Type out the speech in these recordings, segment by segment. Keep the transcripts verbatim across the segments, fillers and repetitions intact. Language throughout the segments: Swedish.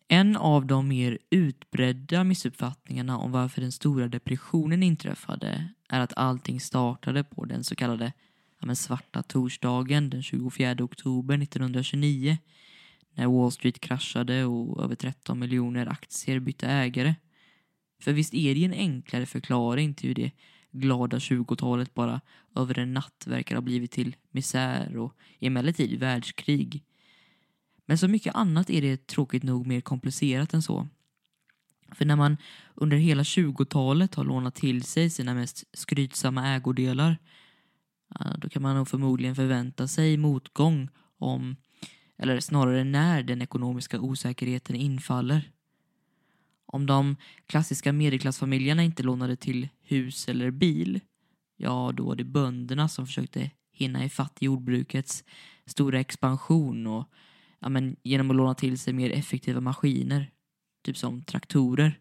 En av de mer utbredda missuppfattningarna om varför den stora depressionen inträffade är att allting startade på den så kallade ja, men svarta torsdagen den tjugofjärde oktober nittonhundratjugonio när Wall Street kraschade och över tretton miljoner aktier bytte ägare. För visst är det en enklare förklaring till hur det glada tjugotalet bara över en natt verkar ha blivit till misär och emellertid världskrig. Men så mycket annat är det tråkigt nog mer komplicerat än så. För när man under hela tjugotalet har lånat till sig sina mest skrytsamma ägodelar, då kan man nog förmodligen förvänta sig motgång om, eller snarare när den ekonomiska osäkerheten infaller. Om de klassiska medelklassfamiljerna inte lånade till hus eller bil, ja då var det bönderna som försökte hinna ifatt jordbrukets stora expansion och ja, men genom att låna till sig mer effektiva maskiner, typ som traktorer.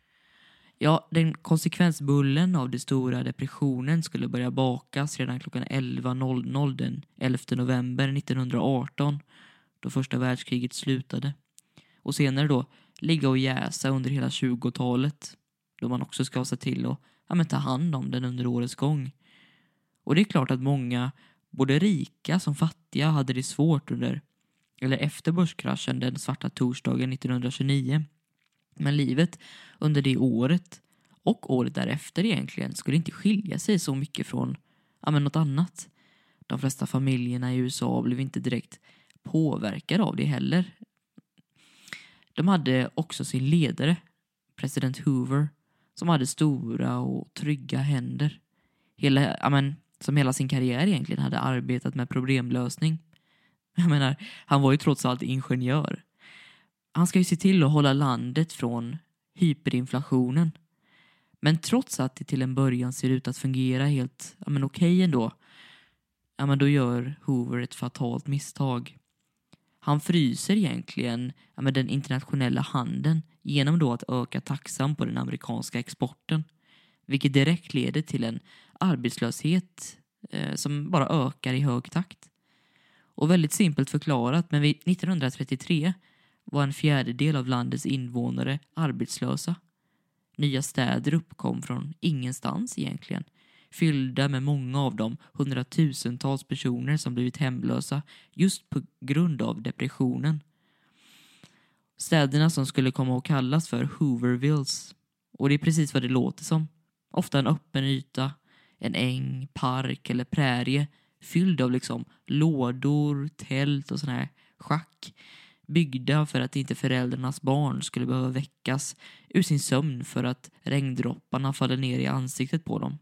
Ja, den konsekvensbullen av den stora depressionen skulle börja bakas redan klockan elva den elfte november nittonhundraarton, då första världskriget slutade. Och senare då ligga och jäsa under hela tjugotalet, då man också ska se till att ja, men ta hand om den under årets gång. Och det är klart att många, både rika som fattiga, hade det svårt under eller efter börskraschen den svarta torsdagen nittonhundratjugonio. Men livet under det året och året därefter egentligen skulle inte skilja sig så mycket från ja, men något annat. De flesta familjerna i U S A blev inte direkt påverkade av det heller. De hade också sin ledare, president Hoover, som hade stora och trygga händer. Hela, ja, men, som hela sin karriär egentligen hade arbetat med problemlösning. Jag menar, han var ju trots allt ingenjör. Han ska ju se till att hålla landet från hyperinflationen. Men trots att det till en början ser ut att fungera helt ja, men okej ändå, ja, men då gör Hoover ett fatalt misstag. Han fryser egentligen ja, men den internationella handeln genom då att öka taxan på den amerikanska exporten. Vilket direkt leder till en arbetslöshet eh, som bara ökar i hög takt. Och väldigt simpelt förklarat, men vid nittonhundratrettiotre var en fjärdedel av landets invånare arbetslösa. Nya städer uppkom från ingenstans egentligen, fyllda med många av dem hundratusentals personer som blivit hemlösa just på grund av depressionen. Städerna som skulle komma att kallas för Hoovervilles, och det är precis vad det låter som. Ofta en öppen yta, en äng, park eller prärie fylld av liksom lådor, tält och sån här schack, byggda för att inte föräldrarnas barn skulle behöva väckas ur sin sömn för att regndropparna faller ner i ansiktet på dem.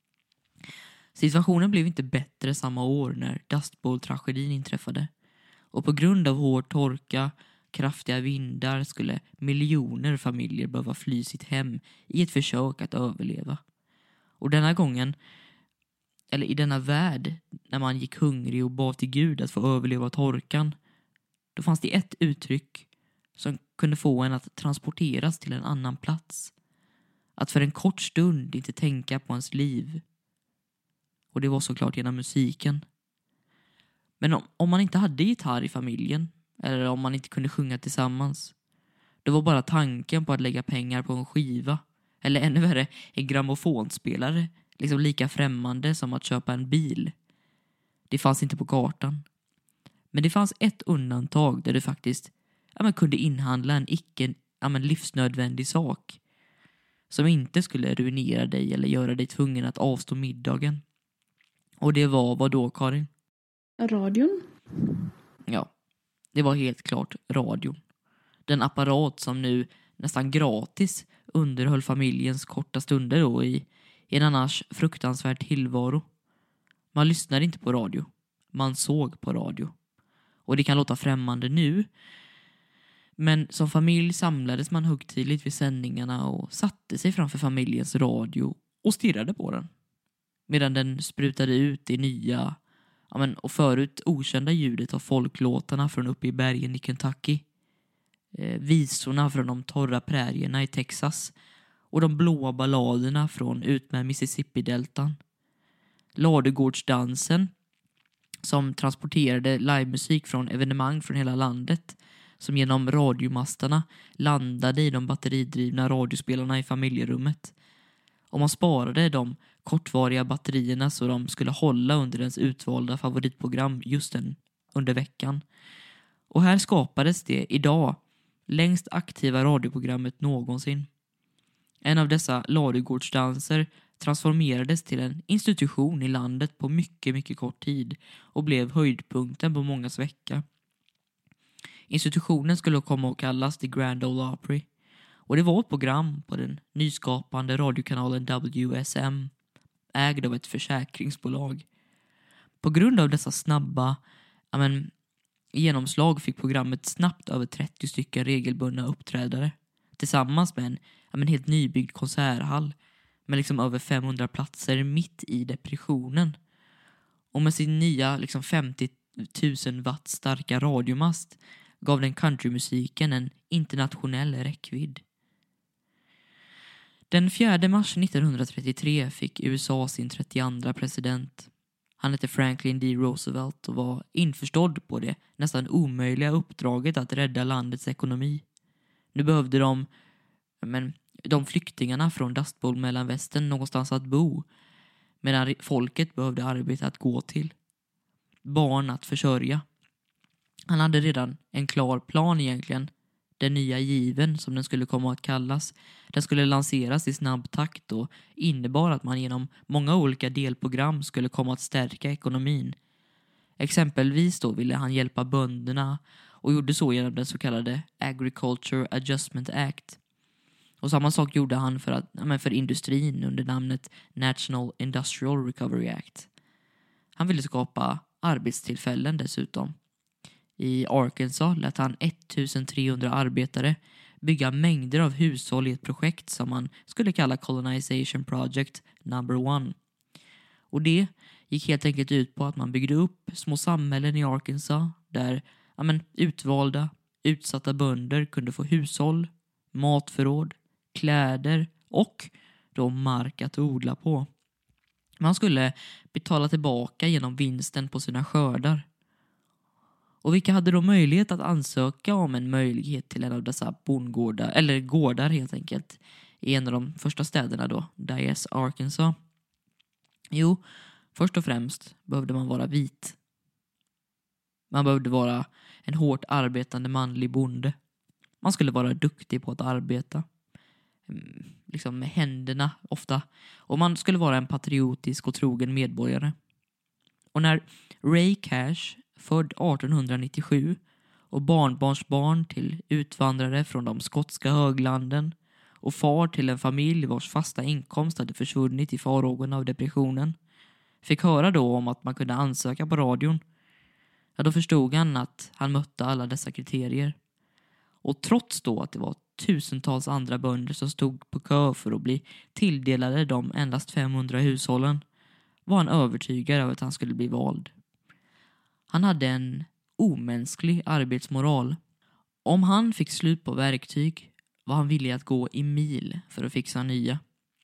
Situationen blev inte bättre samma år när Dust Bowl-tragedin inträffade. Och på grund av hård torka, kraftiga vindar skulle miljoner familjer behöva fly sitt hem i ett försök att överleva. Och denna gången, eller i denna värld, när man gick hungrig och bad till Gud att få överleva torkan, då fanns det ett uttryck som kunde få en att transporteras till en annan plats. Att för en kort stund inte tänka på ens liv. Och det var såklart genom musiken. Men om, om man inte hade gitarr i familjen, eller om man inte kunde sjunga tillsammans, det var bara tanken på att lägga pengar på en skiva, eller ännu värre, en grammofonspelare, liksom lika främmande som att köpa en bil. Det fanns inte på kartan. Men det fanns ett undantag där du faktiskt ja, men kunde inhandla en icke ja, men livsnödvändig sak som inte skulle ruinera dig eller göra dig tvungen att avstå middagen. Och det var vad då, Karin? Radion? Ja, det var helt klart radion. Den apparat som nu nästan gratis underhöll familjens korta stunder då i, i en annars fruktansvärd tillvaro. Man lyssnade inte på radio. Man såg på radio. Och det kan låta främmande nu. Men som familj samlades man högtidligt vid sändningarna och satte sig framför familjens radio och stirrade på den. Medan den sprutade ut i nya ja men, och förut okända ljudet av folklåtarna från uppe i bergen i Kentucky. Eh, visorna från de torra prärierna i Texas. Och de blåa balladerna från ut med Mississippi-deltan. Ladugårdsdansen som transporterade livemusik från evenemang från hela landet. som genom radiomastarna landade i de batteridrivna radiospelarna i familjerummet. Och man sparade de kortvariga batterierna så de skulle hålla under ens utvalda favoritprogram just den under veckan. Och här skapades det idag längst aktiva radioprogrammet någonsin. En av dessa ladugårdsdanser transformerades till en institution i landet på mycket, mycket kort tid och blev höjdpunkten på mångas vecka. Institutionen skulle komma att kallas The Grand Ole Opry, och det var ett program på den nyskapande radiokanalen W S M, ägd av ett försäkringsbolag. På grund av dessa snabba ja men, genomslag fick programmet snabbt över trettio stycken regelbundna uppträdare tillsammans med en ja men, helt nybyggd konserthall med liksom över femhundra platser mitt i depressionen. Och med sin nya liksom femtio tusen watt starka radiomast gav den countrymusiken en internationell räckvidd. Den fjärde mars nittonhundratrettiotre fick U S A sin trettioandra president. Han hette Franklin D. Roosevelt och var införstådd på det nästan omöjliga uppdraget att rädda landets ekonomi. Nu behövde de, men, de flyktingarna från Dust Bowl mellan västern någonstans att bo, medan folket behövde arbete att gå till. Barn att försörja. Han hade redan en klar plan egentligen. Den nya given, som den skulle komma att kallas, den skulle lanseras i snabb takt och innebar att man genom många olika delprogram skulle komma att stärka ekonomin. Exempelvis då ville han hjälpa bönderna och gjorde så genom den så kallade Agriculture Adjustment Act. Och samma sak gjorde han för, att, ja, men för industrin under namnet National Industrial Recovery Act. Han ville skapa arbetstillfällen dessutom. I Arkansas lät han ettusentrehundra arbetare bygga mängder av hushåll i ett projekt som man skulle kalla Colonization Project number one. Och det gick helt enkelt ut på att man byggde upp små samhällen i Arkansas där ja men, utvalda, utsatta bönder kunde få hushåll, matförråd, kläder och då mark att odla på. Man skulle betala tillbaka genom vinsten på sina skördar. Och vilka hade då möjlighet att ansöka om en möjlighet till en av dessa bondgårdar, eller gårdar helt enkelt, i en av de första städerna då, Dyess, Arkansas? Jo, först och främst behövde man vara vit. Man behövde vara en hårt arbetande manlig bonde. Man skulle vara duktig på att arbeta. Liksom med händerna ofta. Och man skulle vara en patriotisk och trogen medborgare. Och när Ray Cash, född artonhundranittiosju och barnbarnsbarn till utvandrare från de skotska höglanden och far till en familj vars fasta inkomst hade försvunnit i farhågorna av depressionen, fick höra då om att man kunde ansöka på radion, ja, då förstod han att han mötte alla dessa kriterier. Och trots då att det var tusentals andra bönder som stod på kö för att bli tilldelade de endast femhundra hushållen, var han övertygad över att han skulle bli vald. Han hade en omänsklig arbetsmoral. Om han fick slut på verktyg var han villig att gå i mil för att fixa nya.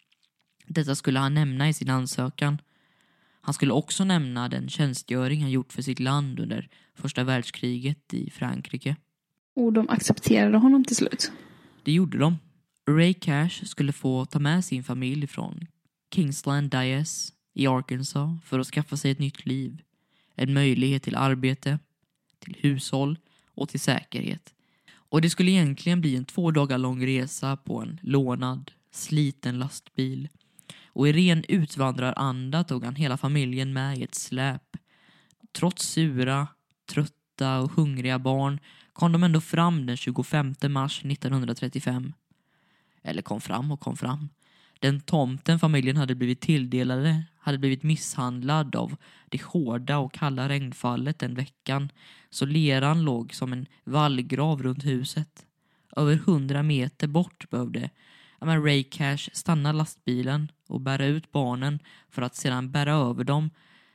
Detta skulle han nämna i sin ansökan. Han skulle också nämna den tjänstgöring han gjort för sitt land under första världskriget i Frankrike. Och de accepterade honom till slut? Det gjorde de. Ray Cash skulle få ta med sin familj från Kingsland Dyess i Arkansas för att skaffa sig ett nytt liv. En möjlighet till arbete, till hushåll och till säkerhet. Och det skulle egentligen bli en två dagar lång resa på en lånad, sliten lastbil. Och i ren utvandraranda tog han hela familjen med i ett släp. Trots sura, trötta och hungriga barn kom de ändå fram den tjugofemte mars nittonhundratrettiofem. Eller kom fram och kom fram. Den tomten familjen hade blivit tilldelade hade blivit misshandlad av det hårda och kalla regnfallet den veckan, så leran låg som en vallgrav runt huset. Över hundra meter bort behövde ja, men Ray Cash stanna lastbilen och bära ut barnen för att sedan bära över dem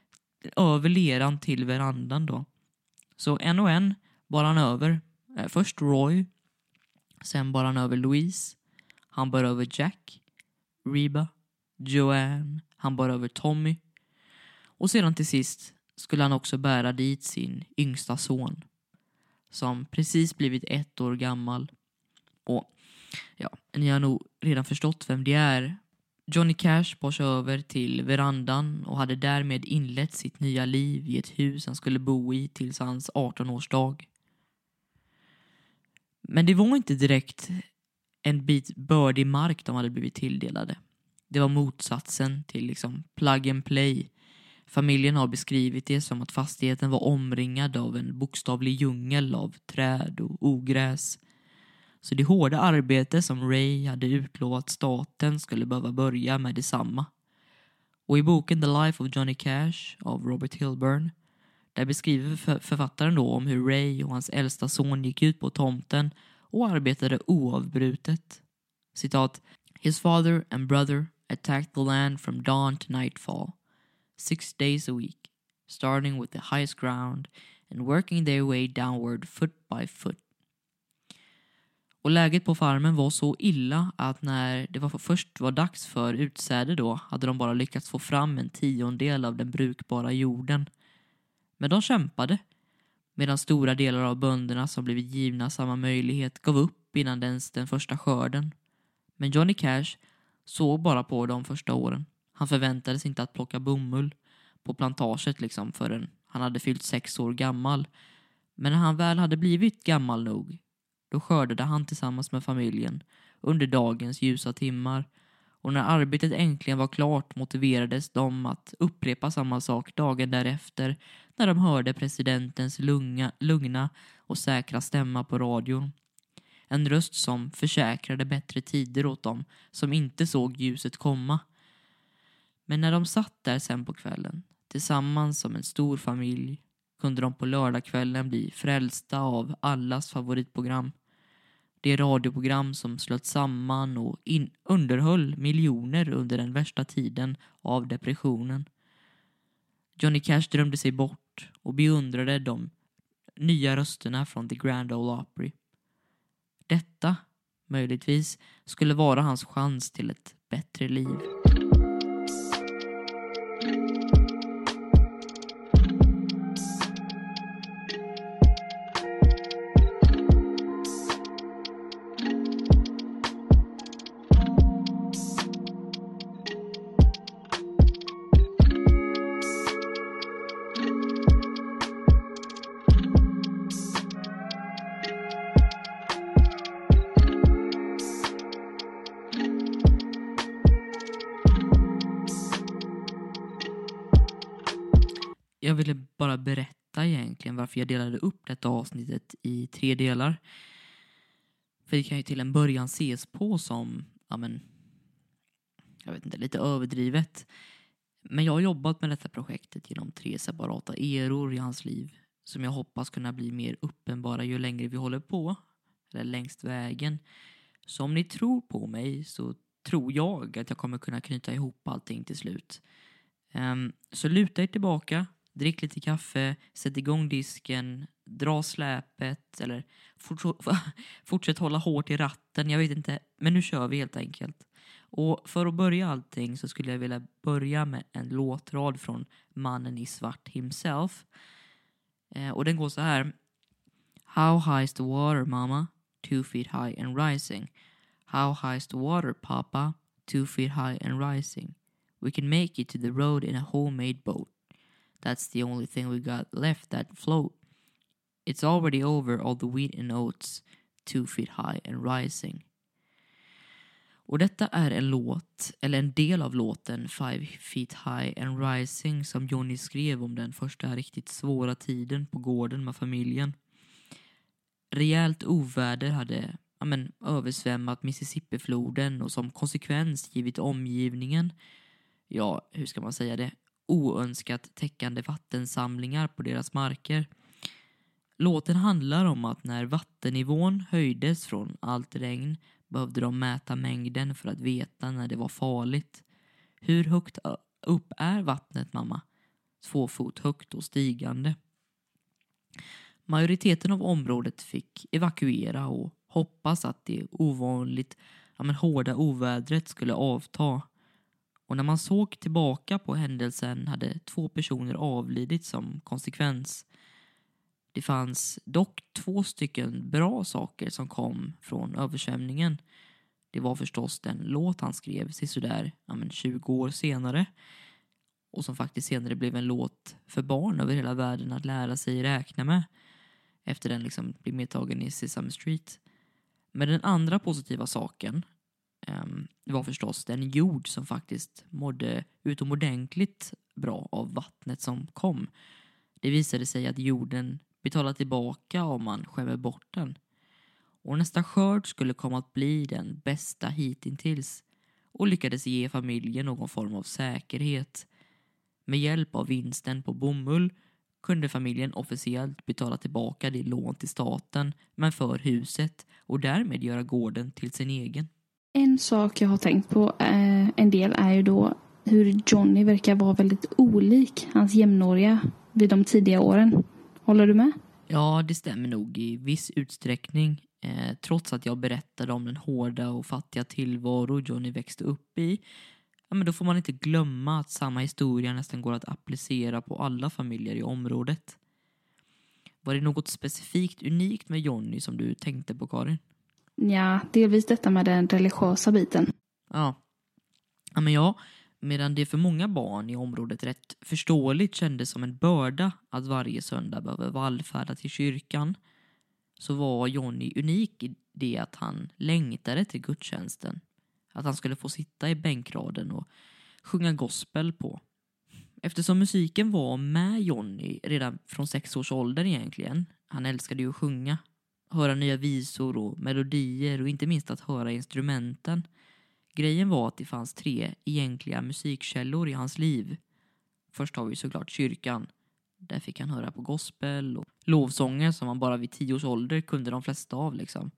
över leran till verandan då. Så en och en bar han över. Först Roy, sen bar han över Louise, han bar över Jack, Reba, Joanne, han bar över Tommy. Och sedan till sist skulle han också bära dit sin yngsta son. som precis blivit ett år gammal. Och ja, ni har nog redan förstått vem det är. Johnny Cash bar sig över till verandan och hade därmed inlett sitt nya liv i ett hus han skulle bo i tills hans arton-årsdag. Men det var inte direkt en bit bördig mark de hade blivit tilldelade. Det var motsatsen till liksom plug and play. Familjen har beskrivit det som att fastigheten var omringad av en bokstavlig djungel av träd och ogräs. Så det hårda arbete som Ray hade utlovat staten skulle behöva börja med detsamma. Och i boken The Life of Johnny Cash av Robert Hilburn, där beskriver författaren då om hur Ray och hans äldsta son gick ut på tomten och arbetade oavbrutet. Citat: His father and brother attacked the land from dawn to nightfall, six days a week, starting with the highest ground and working their way downward foot by foot. Och läget på farmen var så illa att när det var först var dags för utsäde då hade de bara lyckats få fram en tiondel av den brukbara jorden. Men de kämpade, medan stora delar av bönderna som blivit givna samma möjlighet gav upp innan ens den första skörden. Men Johnny Cash såg bara på de första åren. Han förväntades inte att plocka bomull på plantaget liksom förrän han hade fyllt sex år gammal. Men när han väl hade blivit gammal nog, då skördade han tillsammans med familjen under dagens ljusa timmar. Och när arbetet äntligen var klart motiverades de att upprepa samma sak dagen därefter när de hörde presidentens lunga, lugna och säkra stämma på radion. En röst som försäkrade bättre tider åt dem som inte såg ljuset komma. Men när de satt där sen på kvällen, tillsammans som en stor familj, kunde de på lördagskvällen bli frälsta av allas favoritprogram. Det radioprogram som slöt samman och in- underhöll miljoner under den värsta tiden av depressionen. Johnny Cash drömde sig bort och beundrade de nya rösterna från The Grand Ole Opry. Detta, möjligtvis, skulle vara hans chans till ett bättre liv. Jag ville bara berätta egentligen varför jag delade upp detta avsnittet i tre delar. För det kan ju till en början ses på som, ja men, jag vet inte, lite överdrivet. Men jag har jobbat med detta projektet genom tre separata eror i hans liv som jag hoppas kunna bli mer uppenbara ju längre vi håller på, eller längst vägen. Så om ni tror på mig så tror jag att jag kommer kunna knyta ihop allting till slut. Um, så luta er tillbaka. Drick lite kaffe, sätt igång disken, dra släpet eller forts- fortsätt hålla hårt i ratten. Jag vet inte, men nu kör vi helt enkelt. Och för att börja allting så skulle jag vilja börja med en låtrad från mannen i svart himself. Eh, och den går så här. How high is the water, mama? Two feet high and rising. How high is the water, papa? Two feet high and rising. We can make it to the road in a homemade boat. That's the only thing we got left that float. It's already over all the wheat and oats, two feet high and rising. Och detta är en låt, eller en del av låten Five Feet High and Rising som Johnny skrev om den första riktigt svåra tiden på gården med familjen. Rejält oväder hade ja men, översvämmat Mississippifloden och som konsekvens givit omgivningen, ja hur ska man säga det, oönskat täckande vattensamlingar på deras marker. Låten handlar om att när vattennivån höjdes från allt regn behövde de mäta mängden för att veta när det var farligt. Hur högt upp är vattnet, mamma? Två fot högt och stigande. Majoriteten av området fick evakuera och hoppas att det ovanligt ja men, hårda ovädret skulle avta. Och när man såg tillbaka på händelsen hade två personer avlidit som konsekvens. Det fanns dock två stycken bra saker som kom från översvämningen. Det var förstås den låt han skrev sådär ja, men tjugo år senare. Och som faktiskt senare blev en låt för barn över hela världen att lära sig räkna med. Efter den liksom blev medtagen i Sesame Street. Men den andra positiva saken um, var förstås den jord som faktiskt mådde utomordentligt bra av vattnet som kom. Det visade sig att jorden betalar tillbaka om man skämmer bort den. Och nästa skörd skulle komma att bli den bästa hittills och lyckades ge familjen någon form av säkerhet. Med hjälp av vinsten på bomull kunde familjen officiellt betala tillbaka det lån till staten men för huset och därmed göra gården till sin egen. En sak jag har tänkt på eh, en del är ju då hur Johnny verkar vara väldigt olik hans jämnåriga vid de tidiga åren. Håller du med? Ja, det stämmer nog i viss utsträckning. Eh, trots att jag berättade om den hårda och fattiga tillvaro Johnny växte upp i. Ja, men då får man inte glömma att samma historia nästan går att applicera på alla familjer i området. Var det något specifikt unikt med Johnny som du tänkte på, Karin? Ja, delvis detta med den religiösa biten. Ja, ja men ja. Medan det för många barn i området rätt förståeligt kändes som en börda att varje söndag behöver vallfärda till kyrkan, så var Johnny unik i det att han längtade till gudstjänsten. Att han skulle få sitta i bänkraden och sjunga gospel på. Eftersom musiken var med Johnny redan från sex års ålder egentligen. Han älskade ju att sjunga, höra nya visor och melodier och inte minst att höra instrumenten. Grejen var att det fanns tre egentliga musikkällor i hans liv. Först har vi såklart kyrkan. Där fick han höra på gospel och lovsånger som man bara vid tio års ålder kunde de flesta av liksom.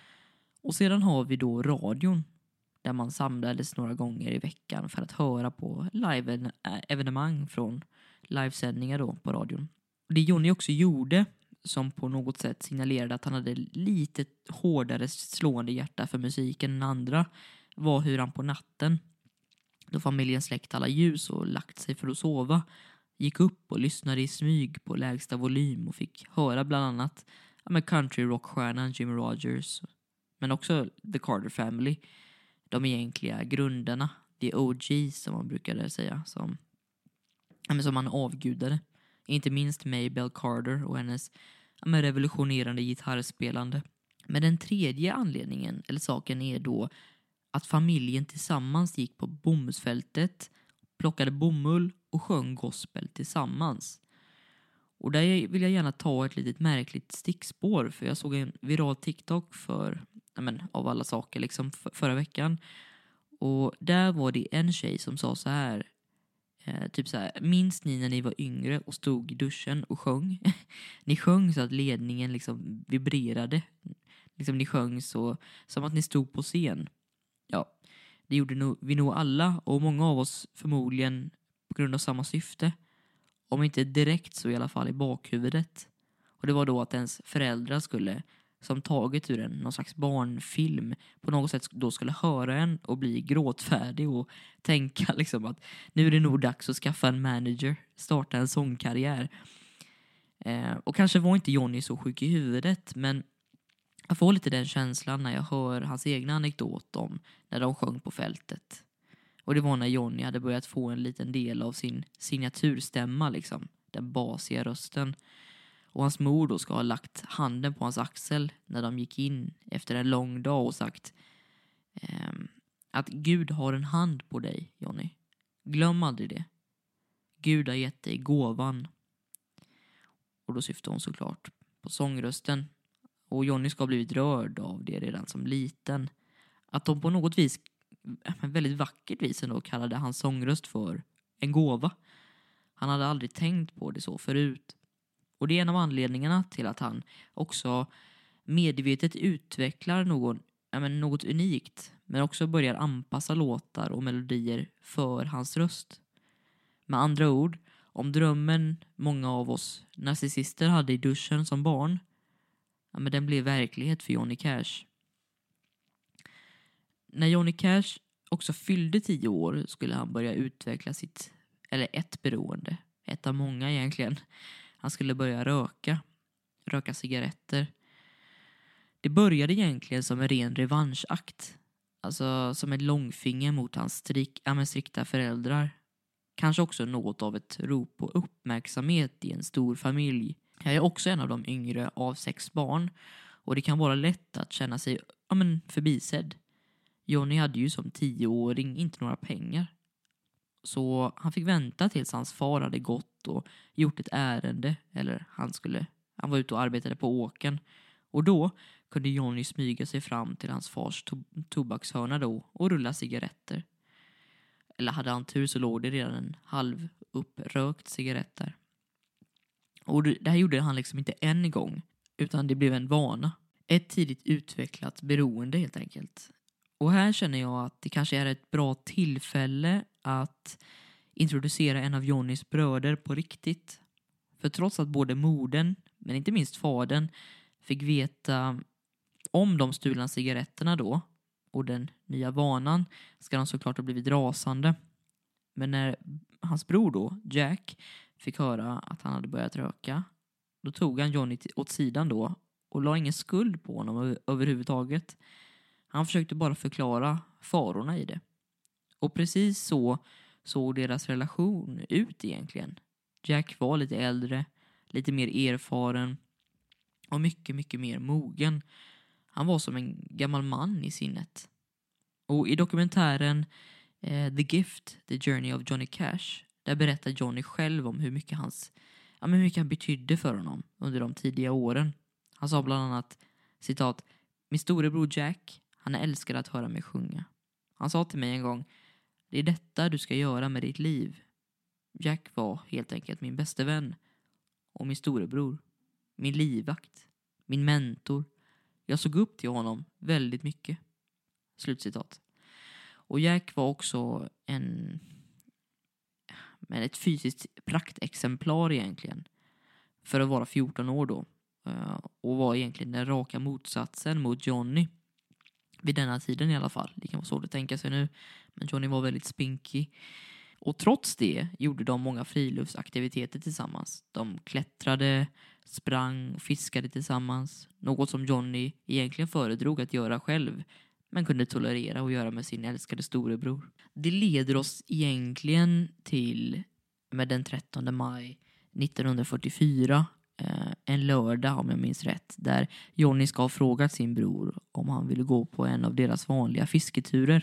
Och sedan har vi då radion. Där man samlades några gånger i veckan för att höra på live-evenemang från livesändningar då på radion. Och det Johnny också gjorde, som på något sätt signalerade att han hade lite hårdare slående hjärta för musiken än andra, var hur han på natten, då familjen släckt alla ljus och lagt sig för att sova, gick upp och lyssnade i smyg på lägsta volym och fick höra bland annat ja, med country rockstjärnan Jimmy Rogers, men också The Carter Family, de egentliga grundarna, the O Gs som man brukade säga, som, ja, men som man avgudade. Inte minst Maybelle Carter och hennes ja, men revolutionerande gitarrspelande. Men den tredje anledningen, eller saken, är då att familjen tillsammans gick på bomullsfältet, plockade bomull och sjöng gospel tillsammans. Och där vill jag gärna ta ett litet märkligt stickspår, för jag såg en viral TikTok för, ja men, av alla saker liksom för, förra veckan. Och där var det en tjej som sa så här, eh, typ så här: minns ni när ni var yngre och stod i duschen och sjöng? Ni sjöng så att ledningen liksom vibrerade. Liksom ni sjöng så som att ni stod på scen. Ja, det gjorde nog, vi nog alla, och många av oss förmodligen på grund av samma syfte. Om inte direkt så i alla fall i bakhuvudet. Och det var då att ens föräldrar skulle, som taget ur en någon slags barnfilm, på något sätt då skulle höra en och bli gråtfärdig och tänka liksom att nu är det nog dags att skaffa en manager, starta en sångkarriär. Eh, och kanske var inte Johnny så sjuk i huvudet, men jag får lite den känslan när jag hör hans egna anekdot om när de sjöng på fältet. Och det var när Johnny hade börjat få en liten del av sin signaturstämma, liksom, den basiga rösten. Och hans mor då ska ha lagt handen på hans axel när de gick in efter en lång dag och sagt ehm, att Gud har en hand på dig, Johnny. Glöm aldrig det. Gud har gett dig gåvan. Och då syftar hon såklart på sångrösten. Och Johnny ska ha blivit rörd av det redan som liten. Att de på något vis, väldigt vackert vis ändå, kallade hans sångröst för en gåva. Han hade aldrig tänkt på det så förut. Och det är en av anledningarna till att han också medvetet utvecklar någon, ja men något unikt. Men också börjar anpassa låtar och melodier för hans röst. Med andra ord, om drömmen många av oss narcissister hade i duschen som barn, ja, men den blev verklighet för Johnny Cash. När Johnny Cash också fyllde tio år skulle han börja utveckla sitt, eller ett beroende, ett av många egentligen. Han skulle börja röka. röka cigaretter. Det började egentligen som en ren revanschakt. Alltså som ett långfinger mot hans strik, ja, men strikta föräldrar. Kanske också något av ett rop på uppmärksamhet i en stor familj. Jag är också en av de yngre av sex barn. Och det kan vara lätt att känna sig ja, men förbisedd. Johnny hade ju som tioåring inte några pengar. Så han fick vänta tills hans far hade gått och gjort ett ärende. Eller han skulle, han var ute och arbetade på åken. Och då kunde Johnny smyga sig fram till hans fars to- tobakshörna då och rulla cigaretter. Eller hade han tur så låg det redan en halv upprökt cigarett där. Och det här gjorde han liksom inte en gång, utan det blev en vana. Ett tidigt utvecklat beroende helt enkelt. Och här känner jag att det kanske är ett bra tillfälle att introducera en av Johnnys bröder på riktigt. För trots att både modern, men inte minst fadern, fick veta om de stulna cigaretterna då och den nya vanan, ska de såklart ha blivit rasande. Men när hans bror då, Jack, fick höra att han hade börjat röka, då tog han Johnny åt sidan då och la ingen skuld på honom överhuvudtaget. Han försökte bara förklara farorna i det. Och precis så såg deras relation ut egentligen. Jack var lite äldre, lite mer erfaren och mycket, mycket mer mogen. Han var som en gammal man i sinnet. Och i dokumentären eh, The Gift, The Journey of Johnny Cash, där berättar Johnny själv om hur mycket, hans, ja, men hur mycket han betydde för honom under de tidiga åren. Han sa bland annat, citat, min storebror Jack, han älskade att höra mig sjunga. Han sa till mig en gång, det är detta du ska göra med ditt liv. Jack var helt enkelt min bäste vän och min storebror, min livvakt, min mentor. Jag såg upp till honom väldigt mycket. Slutcitat. Och Jack var också en, men ett fysiskt praktexemplar egentligen. För att vara fjorton år då. Och var egentligen den raka motsatsen mot Johnny. Vid denna tiden i alla fall. Det kan vara svårt att tänka sig nu. Men Johnny var väldigt spinkig. Och trots det gjorde de många friluftsaktiviteter tillsammans. De klättrade, sprang och fiskade tillsammans. Något som Johnny egentligen föredrog att göra själv, men kunde tolerera och göra med sin älskade storebror. Det leder oss egentligen till med den trettonde maj nittonhundrafyrtiofyra, eh, en lördag om jag minns rätt, där Johnny ska ha frågat sin bror om han ville gå på en av deras vanliga fisketurer.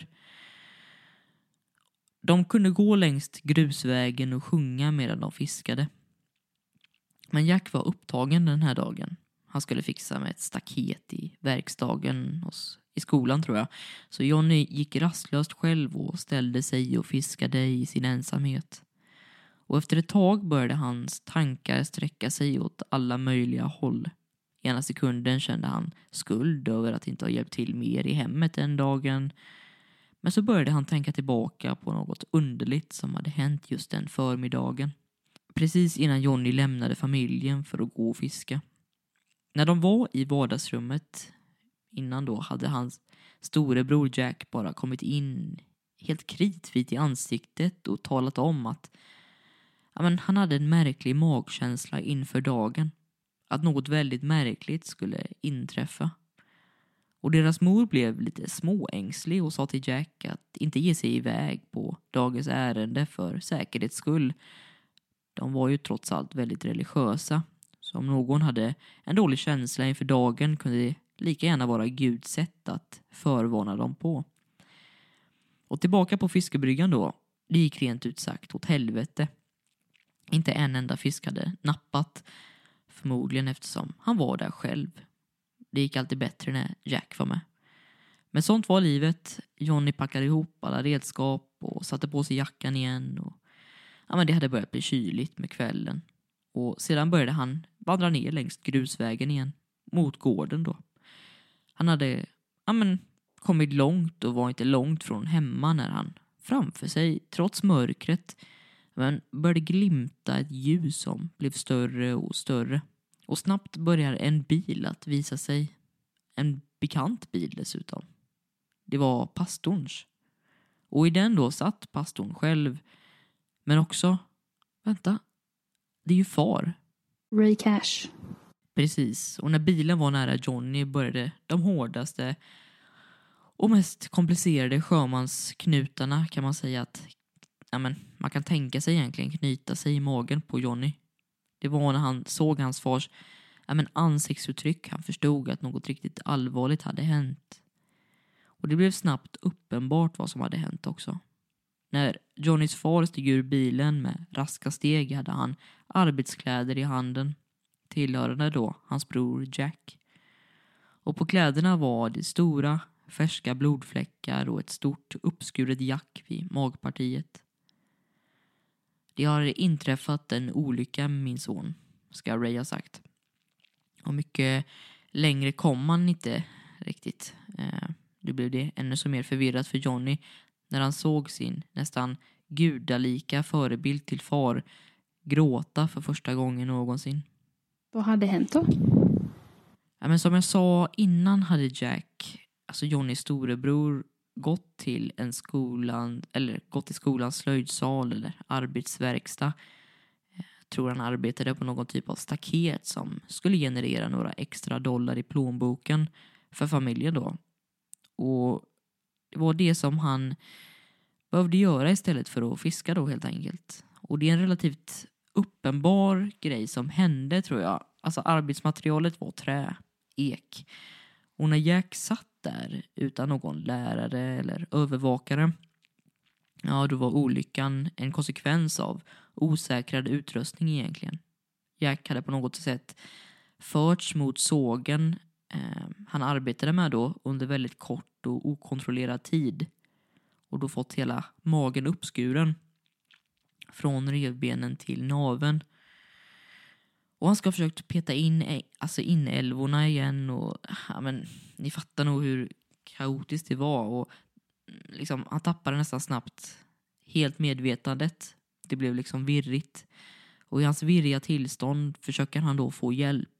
De kunde gå längs grusvägen och sjunga medan de fiskade. Men Jack var upptagen den här dagen. Han skulle fixa med ett staket i verkstaden hos, i skolan tror jag. Så Johnny gick rastlöst själv och ställde sig och fiskade i sin ensamhet. Och efter ett tag började hans tankar sträcka sig åt alla möjliga håll. I ena sekunden kände han skuld över att inte ha hjälpt till mer i hemmet den dagen. Men så började han tänka tillbaka på något underligt som hade hänt just den förmiddagen. Precis innan Johnny lämnade familjen för att gå och fiska. När de var i vardagsrummet innan då hade hans storebror Jack bara kommit in helt kritvit i ansiktet och talat om att ja, men han hade en märklig magkänsla inför dagen. Att något väldigt märkligt skulle inträffa. Och deras mor blev lite småängslig och sa till Jack att inte ge sig iväg på dagens ärende för säkerhets skull. De var ju trots allt väldigt religiösa. Så om någon hade en dålig känsla inför dagen kunde det lika gärna vara Guds sätt att förvarna dem på. Och tillbaka på fiskebryggan då. Det gick rent ut sagt åt helvete. Inte en enda fisk hade nappat. Förmodligen eftersom han var där själv. Det gick alltid bättre när Jack var med. Men sånt var livet. Johnny packade ihop alla redskap och satte på sig jackan igen. Och, ja, men det hade börjat bli kyligt med kvällen. Och sedan började han vandra ner längs grusvägen igen. Mot gården då. Han hade ja, men, kommit långt och var inte långt från hemma när han framför sig, trots mörkret, men började glimta ett ljus som blev större och större. Och snabbt börjar en bil att visa sig. En bekant bil dessutom. Det var pastorns. Och i den då satt pastorn själv. Men också, vänta, det är ju far. Ray Cash. Precis, och när bilen var nära Johnny började de hårdaste och mest komplicerade sjömansknutarna, kan man säga, att ja, men, man kan tänka sig egentligen knyta sig i magen på Johnny. Det var när han såg hans fars ja, men, ansiktsuttryck han förstod att något riktigt allvarligt hade hänt. Och det blev snabbt uppenbart vad som hade hänt också. När Johnnys far steg ur bilen med raska steg hade han arbetskläder i handen, tillhörande då hans bror Jack. Och på kläderna var det stora, färska blodfläckar och ett stort uppskuret jack vid magpartiet. Det har inträffat en olycka med min son, ska Ray ha sagt. Och mycket längre kom han inte riktigt. Eh, det blev det ännu så mer förvirrat för Johnny när han såg sin nästan gudalika förebild till far gråta för första gången någonsin. Vad hade hänt då? Ja, men som jag sa innan hade Jack, alltså Johnnys storebror, gått till en skolan eller gått till skolans slöjdsal eller arbetsverkstad. Jag tror han arbetade på någon typ av staket som skulle generera några extra dollar i plånboken för familjen då. Och det var det som han behövde göra istället för att fiska då helt enkelt. Och det är en relativt uppenbar grej som hände, tror jag. Alltså arbetsmaterialet var trä, ek. Och när Jack satt där utan någon lärare eller övervakare, ja, då var olyckan en konsekvens av osäkrad utrustning egentligen. Jack hade på något sätt förts mot sågen eh, han arbetade med då under väldigt kort och okontrollerad tid. Och då fått hela magen uppskuren från revbenen till naveln. Och han ska ha försökt peta in alltså inälvorna igen. Och ja, men, ni fattar nog hur kaotiskt det var. Och liksom, han tappade nästan snabbt helt medvetandet. Det blev liksom virrigt. Och i hans virriga tillstånd försöker han då få hjälp.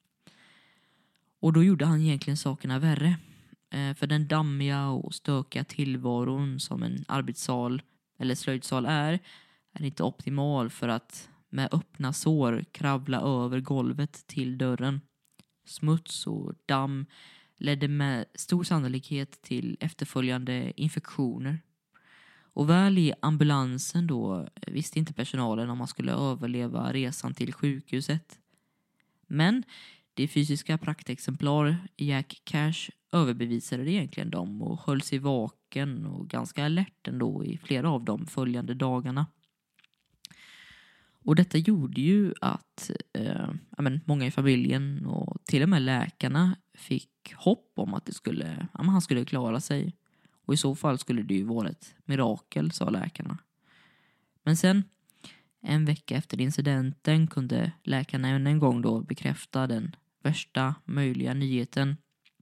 Och då gjorde han egentligen sakerna värre. Eh, för den dammiga och stökiga tillvaron som en arbetssal eller slöjdsal är, är inte optimal för att med öppna sår kravla över golvet till dörren. Smuts och damm ledde med stor sannolikhet till efterföljande infektioner. Och väl i ambulansen då visste inte personalen om man skulle överleva resan till sjukhuset. Men det fysiska praktexemplar Jack Cash överbevisade det egentligen dem och höll sig vaken och ganska alert ändå i flera av de följande dagarna. Och detta gjorde ju att eh, ja, men många i familjen och till och med läkarna fick hopp om att det skulle, ja, han skulle klara sig. Och i så fall skulle det ju vara ett mirakel, sa läkarna. Men sen, en vecka efter incidenten, kunde läkarna än en gång då bekräfta den värsta möjliga nyheten.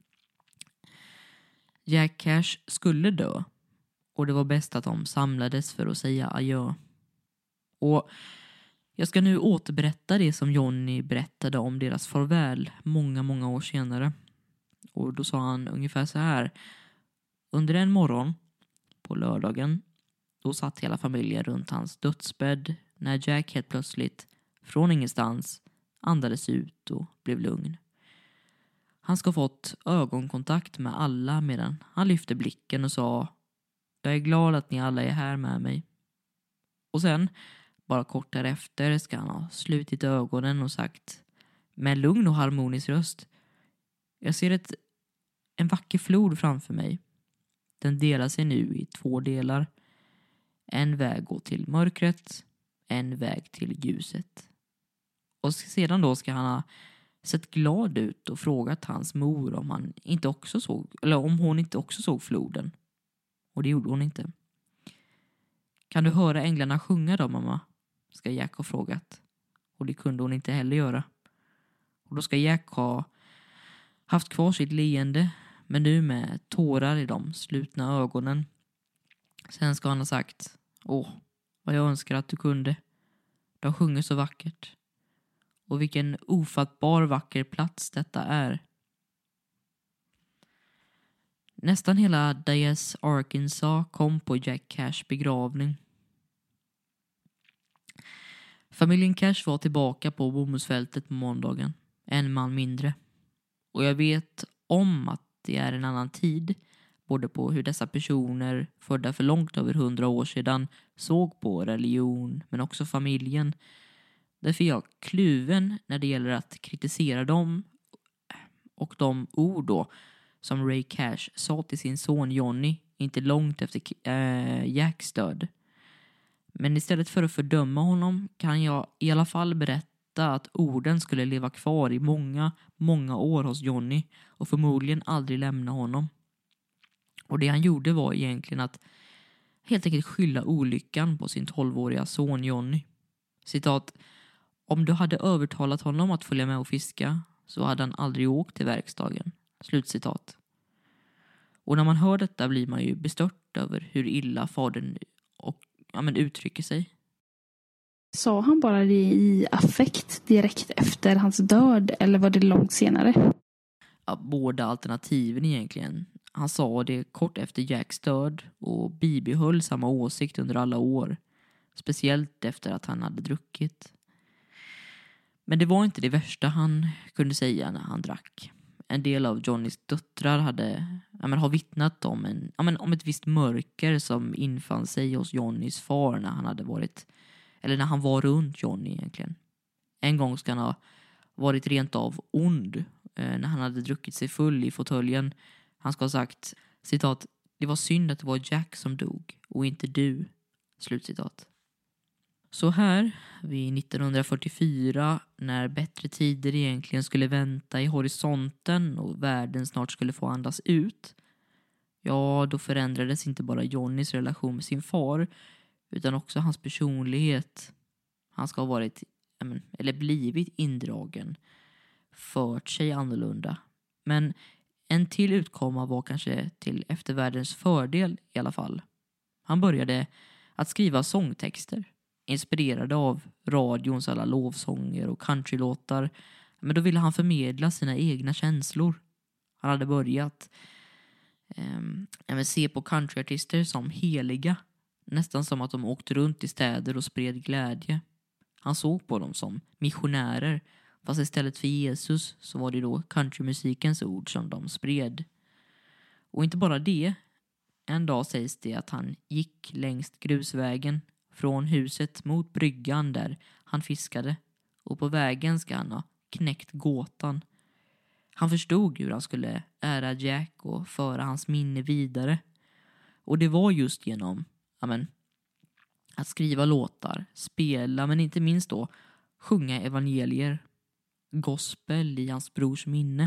Jack Cash skulle dö. Och det var bäst att de samlades för att säga adjö. Och jag ska nu återberätta det som Johnny berättade om deras farväl många, många år senare. Och då sa han ungefär så här. Under en morgon på lördagen, då satt hela familjen runt hans dödsbädd när Jack helt plötsligt, från ingenstans, andades ut och blev lugn. Han ska ha fått ögonkontakt med alla medan han lyfte blicken och sa: jag är glad att ni alla är här med mig. Och sen, bara kort därefter, ska han ha slutit ögonen och sagt med lugn och harmonisk röst: jag ser ett, en vacker flod framför mig. Den delar sig nu i två delar. En väg går till mörkret, en väg till ljuset. Och sedan då ska han ha sett glad ut och frågat hans mor om han inte också såg, eller om hon inte också såg floden. Och det gjorde hon inte. Kan du höra änglarna sjunga då, mamma? Ska Jack ha frågat. Och det kunde hon inte heller göra. Och då ska Jack ha haft kvar sitt leende, men nu med tårar i de slutna ögonen. Sen ska han ha sagt: åh, vad jag önskar att du kunde. De sjunger så vackert. Och vilken ofattbar vacker plats detta är. Nästan hela Dyess, Arkansas kom på Jack Cash begravning. Familjen Cash var tillbaka på bomullsfältet på måndagen. En man mindre. Och jag vet om att det är en annan tid, både på hur dessa personer födda för långt över hundra år sedan såg på religion, men också familjen. Därför är jag kluven när det gäller att kritisera dem och de ord då som Ray Cash sa till sin son Johnny inte långt efter äh, Jacks död. Men istället för att fördöma honom kan jag i alla fall berätta att orden skulle leva kvar i många, många år hos Johnny och förmodligen aldrig lämna honom. Och det han gjorde var egentligen att helt enkelt skylla olyckan på sin tolvåriga son Johnny. Citat: om du hade övertalat honom att följa med och fiska så hade han aldrig åkt till verkstaden. Slutcitat. Och när man hör detta blir man ju bestört över hur illa fadern och, ja, men uttrycker sig. Sa han bara det i affekt direkt efter hans död eller var det långt senare? Ja, båda alternativen egentligen. Han sa det kort efter Jacks död och bibehöll samma åsikt under alla år. Speciellt efter att han hade druckit. Men det var inte det värsta han kunde säga när han drack. En del av Johnnys döttrar hade, ja, men, har vittnat om, en, ja, men, om ett visst mörker som infann sig hos Johnnys far när han hade varit, eller när han var runt Johnny egentligen. En gång ska han ha varit rent av ond eh, när han hade druckit sig full i fåtöljen. Han ska ha sagt, citat: det var synd att det var Jack som dog och inte du. Slutcitat. Så här, vid nittonhundrafyrtiofyra, när bättre tider egentligen skulle vänta i horisonten och världen snart skulle få andas ut, ja, då förändrades inte bara Johnnys relation med sin far, utan också hans personlighet. Han ska ha varit, eller blivit indragen, fört sig annorlunda. Men en till utkomma var kanske till eftervärldens fördel i alla fall. Han började att skriva sångtexter, inspirerade av radions alla lovsånger och countrylåtar. Men då ville han förmedla sina egna känslor. Han hade börjat eh, se på countryartister som heliga. Nästan som att de åkte runt i städer och spred glädje. Han såg på dem som missionärer. Fast istället för Jesus så var det då countrymusikens ord som de spred. Och inte bara det. En dag sägs det att han gick längs grusvägen från huset mot bryggan där han fiskade. Och på vägen ska han ha knäckt gåtan. Han förstod hur han skulle ära Jack och föra hans minne vidare. Och det var just genom, amen, att skriva låtar, spela, men inte minst då sjunga evangelier, gospel i hans brors minne.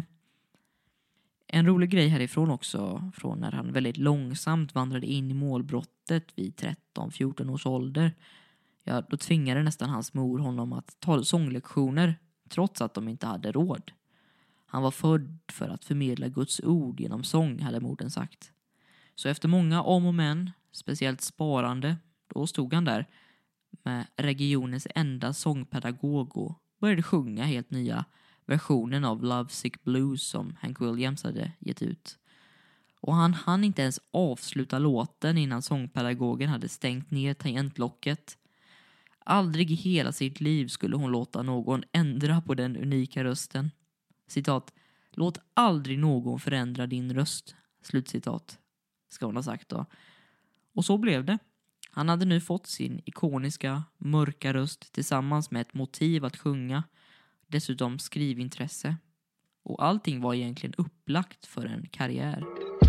En rolig grej härifrån också, från när han väldigt långsamt vandrade in i målbrottet vid tretton fjorton års ålder. Ja, då tvingade nästan hans mor honom att ta sånglektioner, trots att de inte hade råd. Han var född för att förmedla Guds ord genom sång, hade modern sagt. Så efter många om och men, speciellt sparande, då stod han där med regionens enda sångpedagog och började sjunga helt nya versionen av Lovesick Blues som Hank Williams hade gett ut. Och han hann inte ens avsluta låten innan sångpedagogen hade stängt ner tangentlocket. Aldrig i hela sitt liv skulle hon låta någon ändra på den unika rösten. Citat: låt aldrig någon förändra din röst. Slutcitat, ska hon ha sagt då. Och så blev det. Han hade nu fått sin ikoniska mörka röst tillsammans med ett motiv att sjunga. Dessutom skrivintresse. Och allting var egentligen upplagt för en karriär.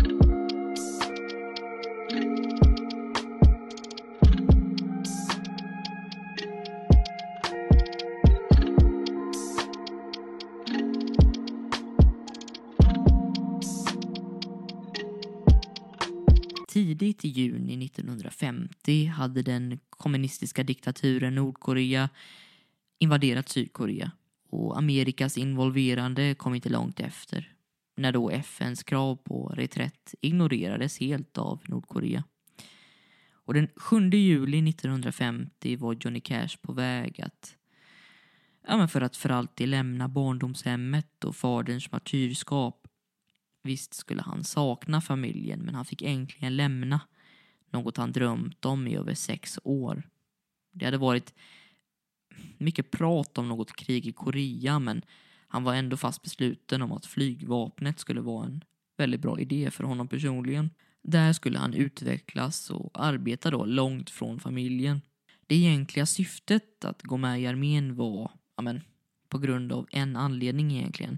Tidigt i juni nittonhundrafemtio hade den kommunistiska diktaturen Nordkorea invaderat Sydkorea. Och Amerikas involverande kom inte långt efter, när då F N:s krav på reträtt ignorerades helt av Nordkorea. Och den sjunde juli nittonhundrafemtio var Johnny Cash på väg att, ja, men för att för alltid lämna barndomshemmet och faderns martyrskap. Visst skulle han sakna familjen, men han fick äntligen lämna, något han drömt om i över sex år. Det hade varit mycket prat om något krig i Korea, men Han var ändå fast besluten om att flygvapnet skulle vara en väldigt bra idé för honom personligen. Där skulle han utvecklas och arbeta då långt från familjen. Det egentliga syftet att gå med i armén var, ja men, på grund av en anledning egentligen.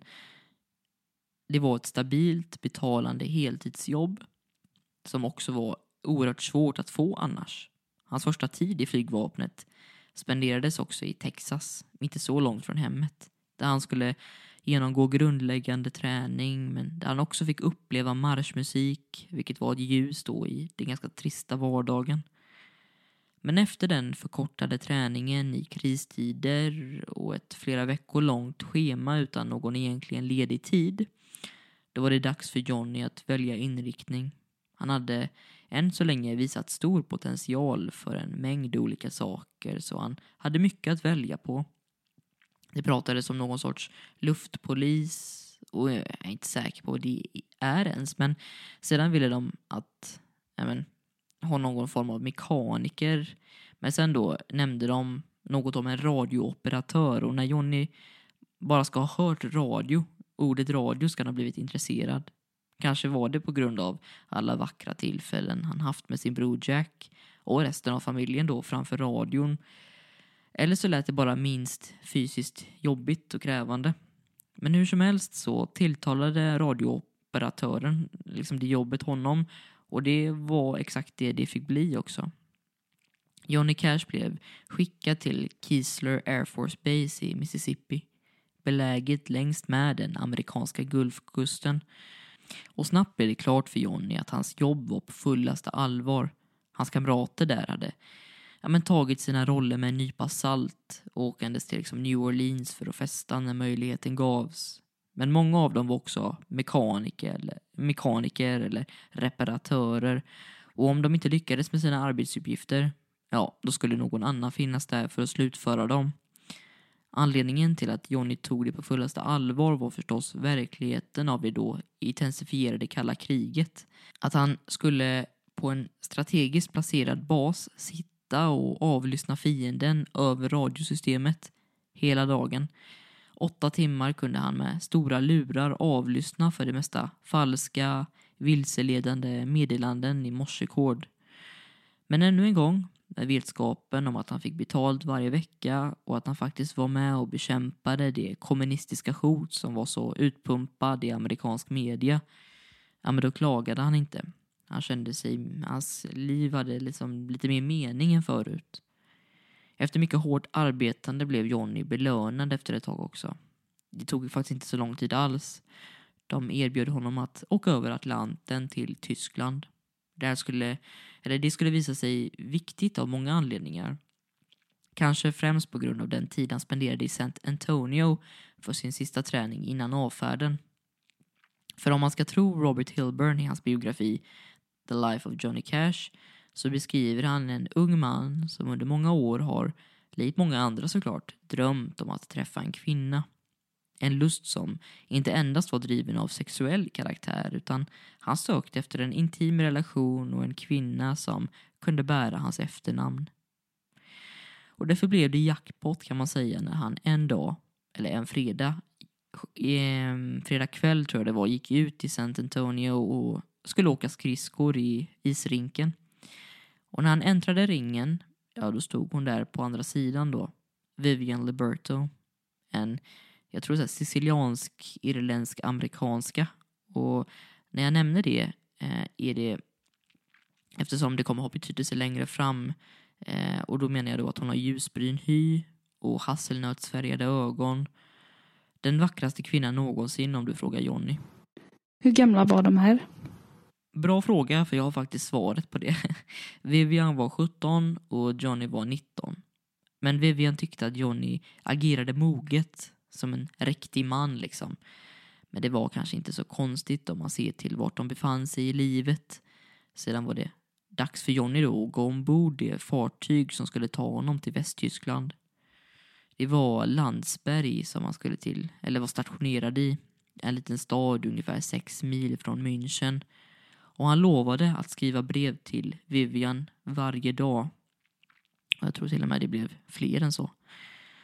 Det var ett stabilt, betalande heltidsjobb som också var oerhört svårt att få annars. Hans första tid i flygvapnet spenderades också i Texas, inte så långt från hemmet, där han skulle genomgå grundläggande träning, men där han också fick uppleva marschmusik, vilket var ett ljus då i den ganska trista vardagen. Men efter den förkortade träningen i kristider och ett flera veckor långt schema utan någon egentligen ledig tid, då var det dags för Johnny att välja inriktning. Han hade än så länge visat stor potential för en mängd olika saker, så han hade mycket att välja på. Det pratades om någon sorts luftpolis, och jag är inte säker på vad det är ens, men sedan ville de att ja men, ha någon form av mekaniker. Men sen då nämnde de något om en radiooperatör, och när Johnny bara ska ha hört radio, ordet radio, ska han ha blivit intresserad. Kanske var det på grund av alla vackra tillfällen han haft med sin bror Jack och resten av familjen då framför radion. Eller så lät det bara minst fysiskt jobbigt och krävande. Men hur som helst så tilltalade radiooperatören liksom det jobbet honom, och det var exakt det det fick bli också. Johnny Cash blev skickad till Keesler Air Force Base i Mississippi, beläget längst med den amerikanska gulfkusten. Och snabbt blev det klart för Johnny att hans jobb var på fullaste allvar. Hans kamrater där hade ja, men tagit sina roller med en nypa salt och åkandes till liksom New Orleans för att festa när möjligheten gavs. Men många av dem var också mekaniker eller, mekaniker eller reparatörer. Och om de inte lyckades med sina arbetsuppgifter, ja, då skulle någon annan finnas där för att slutföra dem. Anledningen till att Johnny tog det på fullaste allvar var förstås verkligheten av det då intensifierade kalla kriget. Att han skulle på en strategiskt placerad bas sitta och avlyssna fienden över radiosystemet hela dagen. Åtta timmar kunde han med stora lurar avlyssna för det mesta falska, vilseledande meddelanden i morsekod. Men ännu en gång, med vetskapen om att han fick betalt varje vecka och att han faktiskt var med och bekämpade det kommunistiska hot som var så utpumpad i amerikansk media, ja men då klagade han inte. Han kände sig, hans liv hade liksom lite mer mening än förut. Efter mycket hårt arbetande blev Johnny belönad efter ett tag också. Det tog faktiskt inte så lång tid alls. De erbjöd honom att åka över Atlanten till Tyskland. Där skulle, eller det skulle visa sig viktigt av många anledningar. Kanske främst på grund av den tid han spenderade i San Antonio för sin sista träning innan avfärden. För om man ska tro Robert Hilburn i hans biografi The Life of Johnny Cash, så beskriver han en ung man som under många år har, likt många andra såklart, drömt om att träffa en kvinna. En lust som inte endast var driven av sexuell karaktär, utan han sökte efter en intim relation och en kvinna som kunde bära hans efternamn. Och därför blev det jackpot kan man säga när han en dag, eller en fredag, en fredag kväll tror jag det var, gick ut i San Antonio och skulle åka skridskor i isrinken. Och när han äntrade ringen, ja då stod hon där på andra sidan då, Vivian Liberto, en jag tror så här, siciliansk, irländsk, amerikanska. Och när jag nämner det eh, är det eftersom det kommer ha betydelse längre fram. Eh, och då menar jag då att hon har ljusbryn hy och hasselnötsfärgade ögon. Den vackraste kvinnan någonsin om du frågar Johnny. Hur gamla var de här? Bra fråga, för jag har faktiskt svaret på det. Vivian var sjutton och Johnny var nitton. Men Vivian tyckte att Johnny agerade moget som en riktig man liksom. Men det var kanske inte så konstigt om man ser till vart de befann sig i livet. Sedan var det dags för Johnny då att gå ombord det fartyg som skulle ta honom till Västtyskland. Det var Landsberg som han skulle till, eller var stationerad i. En liten stad ungefär sex mil från München. Och han lovade att skriva brev till Vivian varje dag. Jag tror till och med det blev fler än så.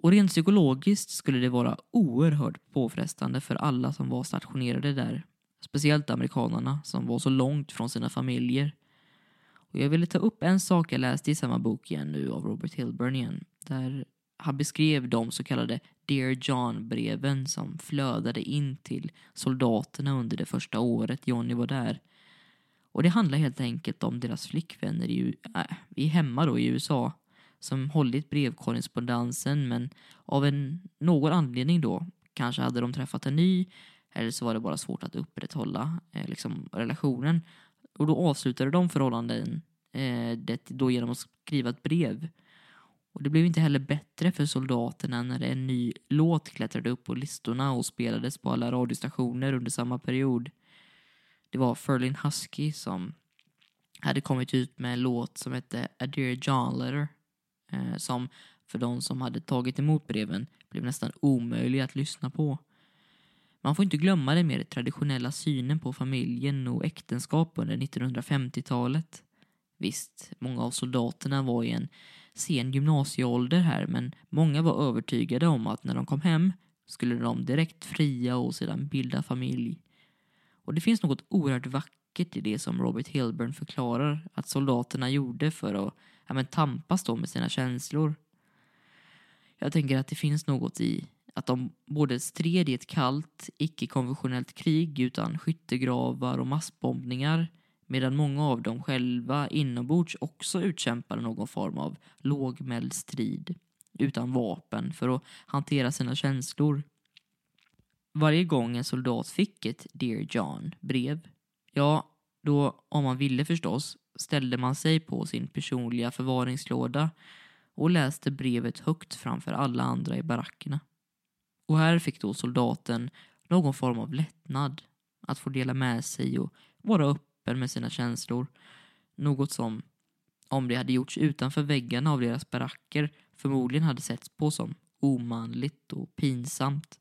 Och rent psykologiskt skulle det vara oerhört påfrestande för alla som var stationerade där. Speciellt amerikanerna som var så långt från sina familjer. Och jag ville ta upp en sak jag läste i samma bok igen nu av Robert Hilburn igen. Där han beskrev de så kallade Dear John-breven som flödade in till soldaterna under det första året Johnny var där. Och det handlar helt enkelt om deras flickvänner i, äh, i hemma då i U S A som hållit brevkorrespondensen, men av en någon anledning då kanske hade de träffat en ny, eller så var det bara svårt att upprätthålla eh, liksom relationen. Och då avslutade de förhållanden eh, det då genom att skriva ett brev. Och det blev inte heller bättre för soldaterna när en ny låt klättrade upp på listorna och spelades på alla radiostationer under samma period. Det var Ferlin Husky som hade kommit ut med en låt som hette A Dear John Letter. Eh, som för de som hade tagit emot breven blev nästan omöjlig att lyssna på. Man får inte glömma den mer traditionella synen på familjen och äktenskap under nittonhundrafemtiotalet. Visst, många av soldaterna var i en sen gymnasieålder här, men många var övertygade om att när de kom hem skulle de direkt fria och sedan bilda familj. Och det finns något oerhört vackert i det som Robert Hilburn förklarar att soldaterna gjorde för att ja, men, tampas då med sina känslor. Jag tänker att det finns något i att de både stred i ett kallt, icke-konventionellt krig utan skyttegravar och massbombningar, medan många av dem själva inombords också utkämpade någon form av lågmäld strid utan vapen för att hantera sina känslor. Varje gång en soldat fick ett Dear John brev, ja, då om man ville förstås, ställde man sig på sin personliga förvaringslåda och läste brevet högt framför alla andra i barackerna. Och här fick då soldaten någon form av lättnad att få dela med sig och vara öppen med sina känslor. Något som, om det hade gjorts utanför väggarna av deras baracker, förmodligen hade setts på som omanligt och pinsamt.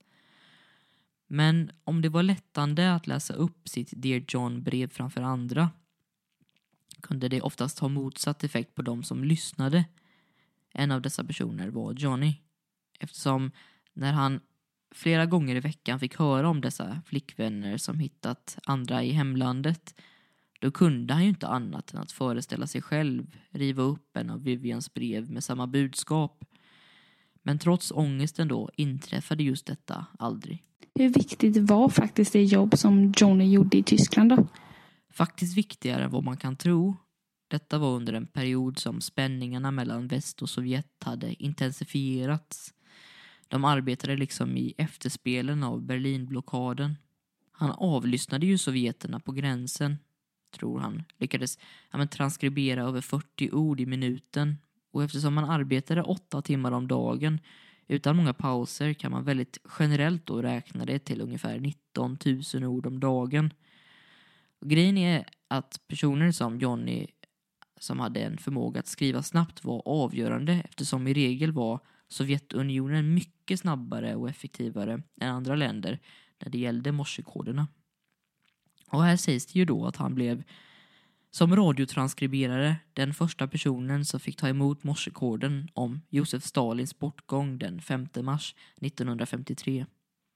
Men om det var lättande att läsa upp sitt Dear John-brev framför andra, kunde det oftast ha motsatt effekt på de som lyssnade. En av dessa personer var Johnny, eftersom när han flera gånger i veckan fick höra om dessa flickvänner som hittat andra i hemlandet, då kunde han ju inte annat än att föreställa sig själv riva upp en av Vivians brev med samma budskap. Men trots ångesten då inträffade just detta aldrig. Hur viktigt var faktiskt det jobb som Johnny gjorde i Tyskland då? Faktiskt viktigare än vad man kan tro. Detta var under en period som spänningarna mellan väst och Sovjet hade intensifierats. De arbetade liksom i efterspelen av Berlinblockaden. Han avlyssnade ju sovjeterna på gränsen, tror han. Lyckades ja, men, transkribera över fyrtio ord i minuten. Och eftersom man arbetade åtta timmar om dagen utan många pauser kan man väldigt generellt då räkna det till ungefär nitton tusen ord om dagen. Och grejen är att personer som Johnny som hade en förmåga att skriva snabbt var avgörande, eftersom i regel var Sovjetunionen mycket snabbare och effektivare än andra länder när det gällde morsekoderna. Och här sägs det ju då att han blev som radiotranskriberare den första personen som fick ta emot morsekoden om Josef Stalins bortgång den femte mars nittonhundrafemtiotre.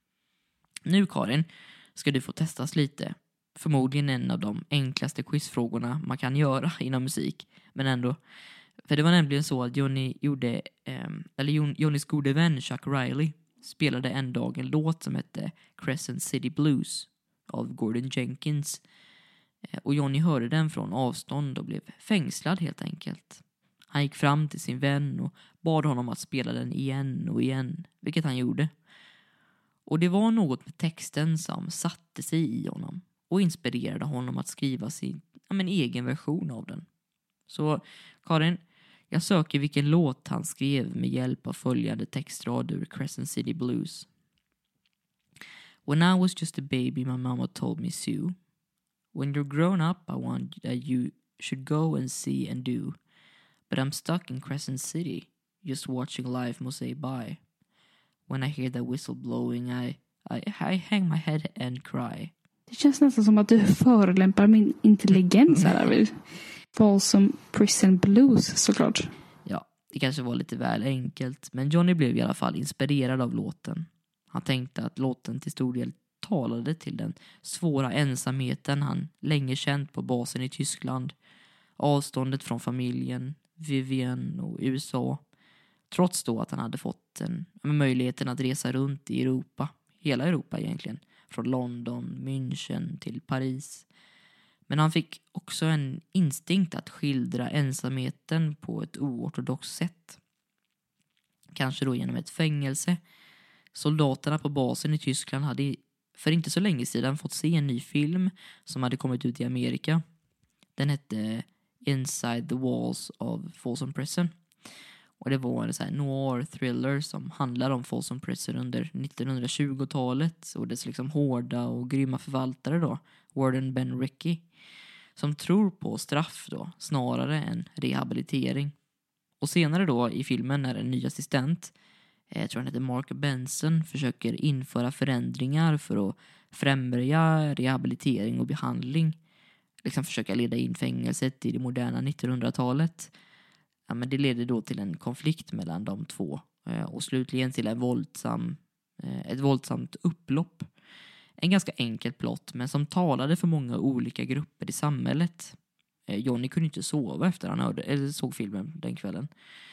Nu Karin ska du få testas lite. Förmodligen en av de enklaste quizfrågorna man kan göra inom musik. Men ändå. För det var nämligen så att Johnny gjorde, eh, eller Johnnys gode vän Chuck Riley spelade en dag en låt som hette Crescent City Blues av Gordon Jenkins. Eh, och Johnny hörde den från avstånd och blev fängslad helt enkelt. Han gick fram till sin vän och bad honom att spela den igen och igen, vilket han gjorde. Och det var något med texten som satte sig i honom och inspirerade honom att skriva sin ja, men, egen version av den. Så Karin, jag söker vilken låt han skrev med hjälp av följande textrad ur Crescent City Blues. When I was just a baby, my mama told me, Sue, when you're grown up, I want that you should go and see and do. But I'm stuck in Crescent City, just watching life must say bye. When I hear that whistle blowing, I, I, I hang my head and cry. Det känns nästan som att du förolämpar min intelligens här, Arvid. Folsom Prison Blues, såklart. Ja, Det kanske var lite väl enkelt, men Johnny blev i alla fall inspirerad av låten. Han tänkte att låten till stor del talade till den svåra ensamheten han länge känt på basen i Tyskland. Avståndet från familjen, Vivian och U S A. Trots då att han hade fått en, möjligheten att resa runt i Europa. Hela Europa egentligen. Från London, München till Paris. Men han fick också en instinkt att skildra ensamheten på ett oortodoxt sätt. Kanske då genom ett fängelse. Soldaterna på basen i Tyskland hade för inte så länge sedan fått se en ny film som hade kommit ut i Amerika. Den hette Inside the Walls of Folsom Prison. Och det var en så här noir thriller som handlar om Folsom Prison under nittonhundratjugotalet och dess liksom hårda och grymma förvaltare då, Warden Ben Rickey, som tror på straff då snarare än rehabilitering. Och senare då i filmen när en ny assistent, jag tror han heter Mark Benson, försöker införa förändringar för att främja rehabilitering och behandling. Liksom försöka leda in fängelset i det moderna nittonhundratalet. Ja, men det leder då till en konflikt mellan de två. Och slutligen till en våldsam, ett våldsamt upplopp. En ganska enkel plott, men som talade för många olika grupper i samhället. Johnny kunde inte sova efter han hörde, eller såg filmen den kvällen.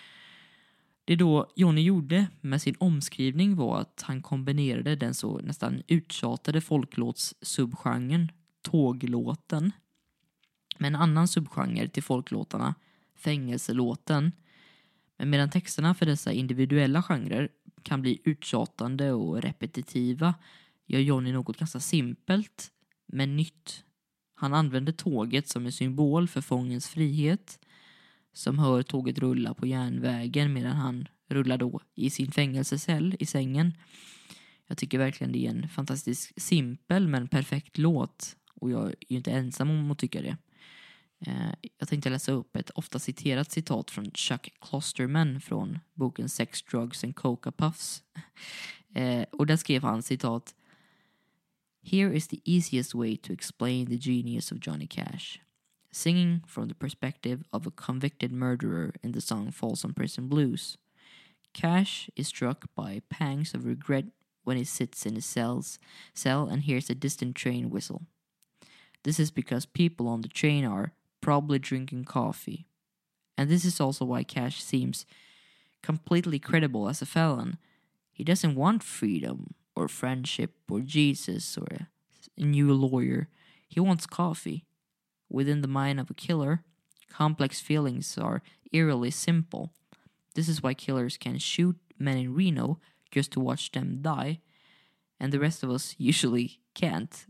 Det då Johnny gjorde med sin omskrivning var att han kombinerade den så nästan uttjatade folklåtssubgenren, tåglåten, med en annan subgenre till folklåtarna, fängelselåten. Men medan texterna för dessa individuella genrer kan bli uttjatande och repetitiva gör Johnny något ganska simpelt men nytt. Han använder tåget som en symbol för fångens frihet, som hör tåget rulla på järnvägen medan han rullar då i sin fängelsecell i sängen. Jag tycker verkligen det är en fantastiskt simpel men perfekt låt, och jag är ju inte ensam om att tycka det. Jag tänkte läsa upp ett ofta citerat citat från Chuck Klosterman från boken Sex, Drugs and Coca Puffs. Och där skrev han citat: "Here is the easiest way to explain the genius of Johnny Cash. Singing from the perspective of a convicted murderer in the song Folsom Prison Blues. Cash is struck by pangs of regret when he sits in his cells, cell and hears a distant train whistle. This is because people on the train are probably drinking coffee. And this is also why Cash seems completely credible as a felon. He doesn't want freedom or friendship or Jesus or a new lawyer. He wants coffee. Within the mind of a killer, complex feelings are eerily simple. This is why killers can shoot men in Reno just to watch them die, and the rest of us usually can't."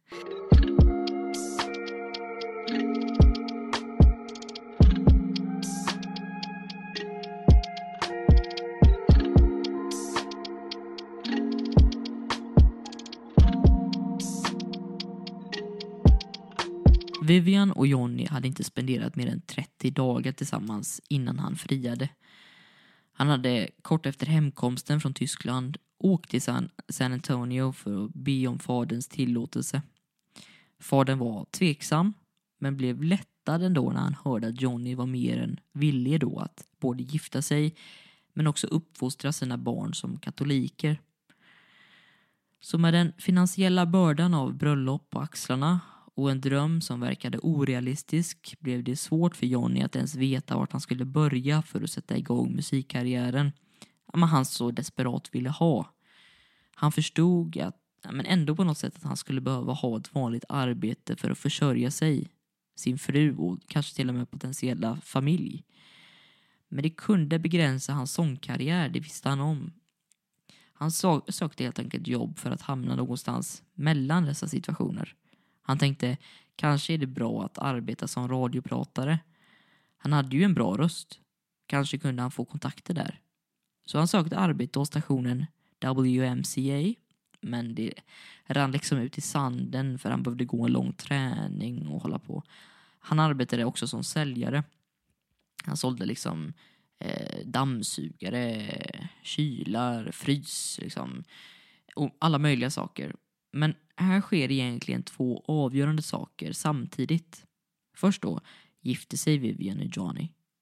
Vivian och Johnny hade inte spenderat mer än trettio dagar tillsammans innan han friade. Han hade kort efter hemkomsten från Tyskland åkt till San, San Antonio för att be om faderns tillåtelse. Fadern var tveksam, men blev lättad ändå när han hörde att Johnny var mer än villig då att både gifta sig men också uppfostra sina barn som katoliker. Så med den finansiella bördan av bröllop på axlarna och en dröm som verkade orealistisk blev det svårt för Johnny att ens veta vart han skulle börja för att sätta igång musikkarriären. Men han så desperat ville ha. Han förstod att, men ändå på något sätt att han skulle behöva ha ett vanligt arbete för att försörja sig, sin fru och kanske till och med potentiella familj. Men det kunde begränsa hans sångkarriär, det visste han om. Han sökte helt enkelt jobb för att hamna någonstans mellan dessa situationer. Han tänkte, kanske är det bra att arbeta som radiopratare. Han hade ju en bra röst. Kanske kunde han få kontakter där. Så han sökte arbete hos stationen W M C A. Men det rann liksom ut i sanden för han behövde gå en lång träning och hålla på. Han arbetade också som säljare. Han sålde liksom eh, dammsugare, kylar, frys liksom. Och alla möjliga saker. Men här sker egentligen två avgörande saker samtidigt. Först då gifte sig Vivian och Johnny.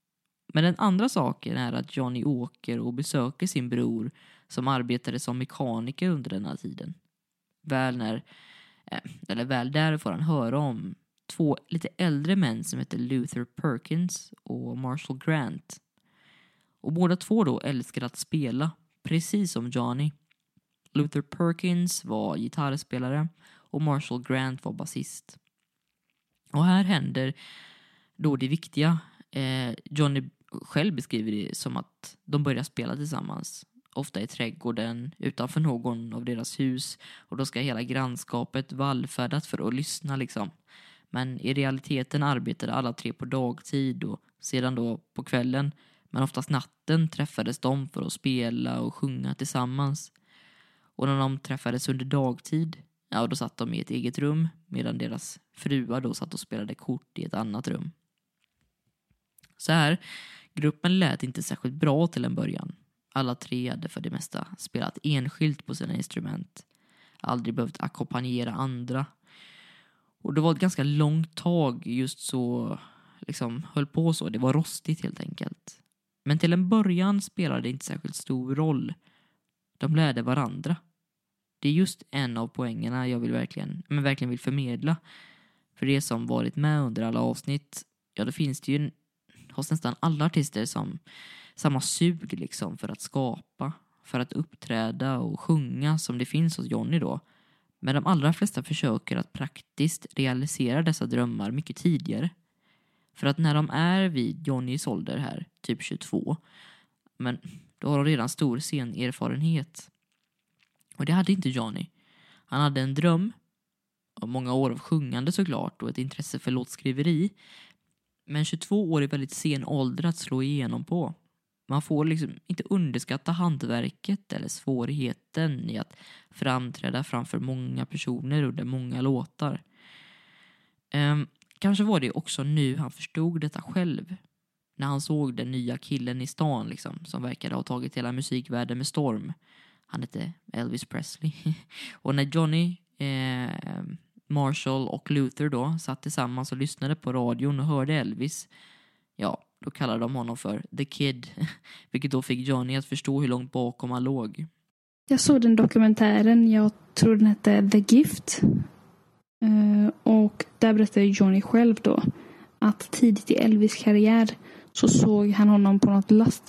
Men den andra saken är att Johnny åker och besöker sin bror som arbetade som mekaniker under den här tiden. Väl, när, eller väl där får han höra om två lite äldre män som heter Luther Perkins och Marshall Grant. Och båda två då älskade att spela, precis som Johnny. Luther Perkins var gitarrspelare och Marshall Grant var basist. Och här händer då det viktiga. Eh, Johnny själv beskriver det som att de börjar spela tillsammans. Ofta i trädgården, utanför någon av deras hus. Och då ska hela grannskapet vallfärdas för att lyssna liksom. Men i realiteten arbetade alla tre på dagtid och sedan då på kvällen. Men oftast natten träffades de för att spela och sjunga tillsammans. Och när de träffades under dagtid, ja, då satt de i ett eget rum. Medan deras fruar då satt och spelade kort i ett annat rum. Så här, gruppen lät inte särskilt bra till en början. Alla tre hade för det mesta spelat enskilt på sina instrument. Aldrig behövt ackompanjera andra. Och det var ett ganska långt tag just så, liksom höll på så. Det var rostigt helt enkelt. Men till en början spelade det inte särskilt stor roll. De lärde varandra. Det är just en av poängerna jag vill verkligen, men verkligen vill förmedla. För det som varit med under alla avsnitt, ja, då finns det ju en, hos nästan alla artister som samma sug liksom för att skapa, för att uppträda och sjunga som det finns hos Johnny då. Men de allra flesta försöker att praktiskt realisera dessa drömmar mycket tidigare. För att när de är vid Johnnys ålder här, typ tjugotvå, men då har de redan stor scenerfarenhet. Och det hade inte Johnny. Han hade en dröm och många år av sjungande såklart och ett intresse för låtskriveri. Men tjugotvå år är väldigt sen ålder att slå igenom på. Man får liksom inte underskatta hantverket eller svårigheten i att framträda framför många personer under många låtar. Ehm, kanske var det också nu han förstod detta själv. När han såg den nya killen i stan liksom, som verkade ha tagit hela musikvärlden med storm. Han hette Elvis Presley. Och när Johnny, eh, Marshall och Luther då satt tillsammans och lyssnade på radion och hörde Elvis, ja, då kallade de honom för The Kid. Vilket då fick Johnny att förstå hur långt bakom han låg. Jag såg den dokumentären, jag tror den hette The Gift. Uh, och där berättade Johnny själv då att tidigt i Elvis karriär så såg han honom på något last.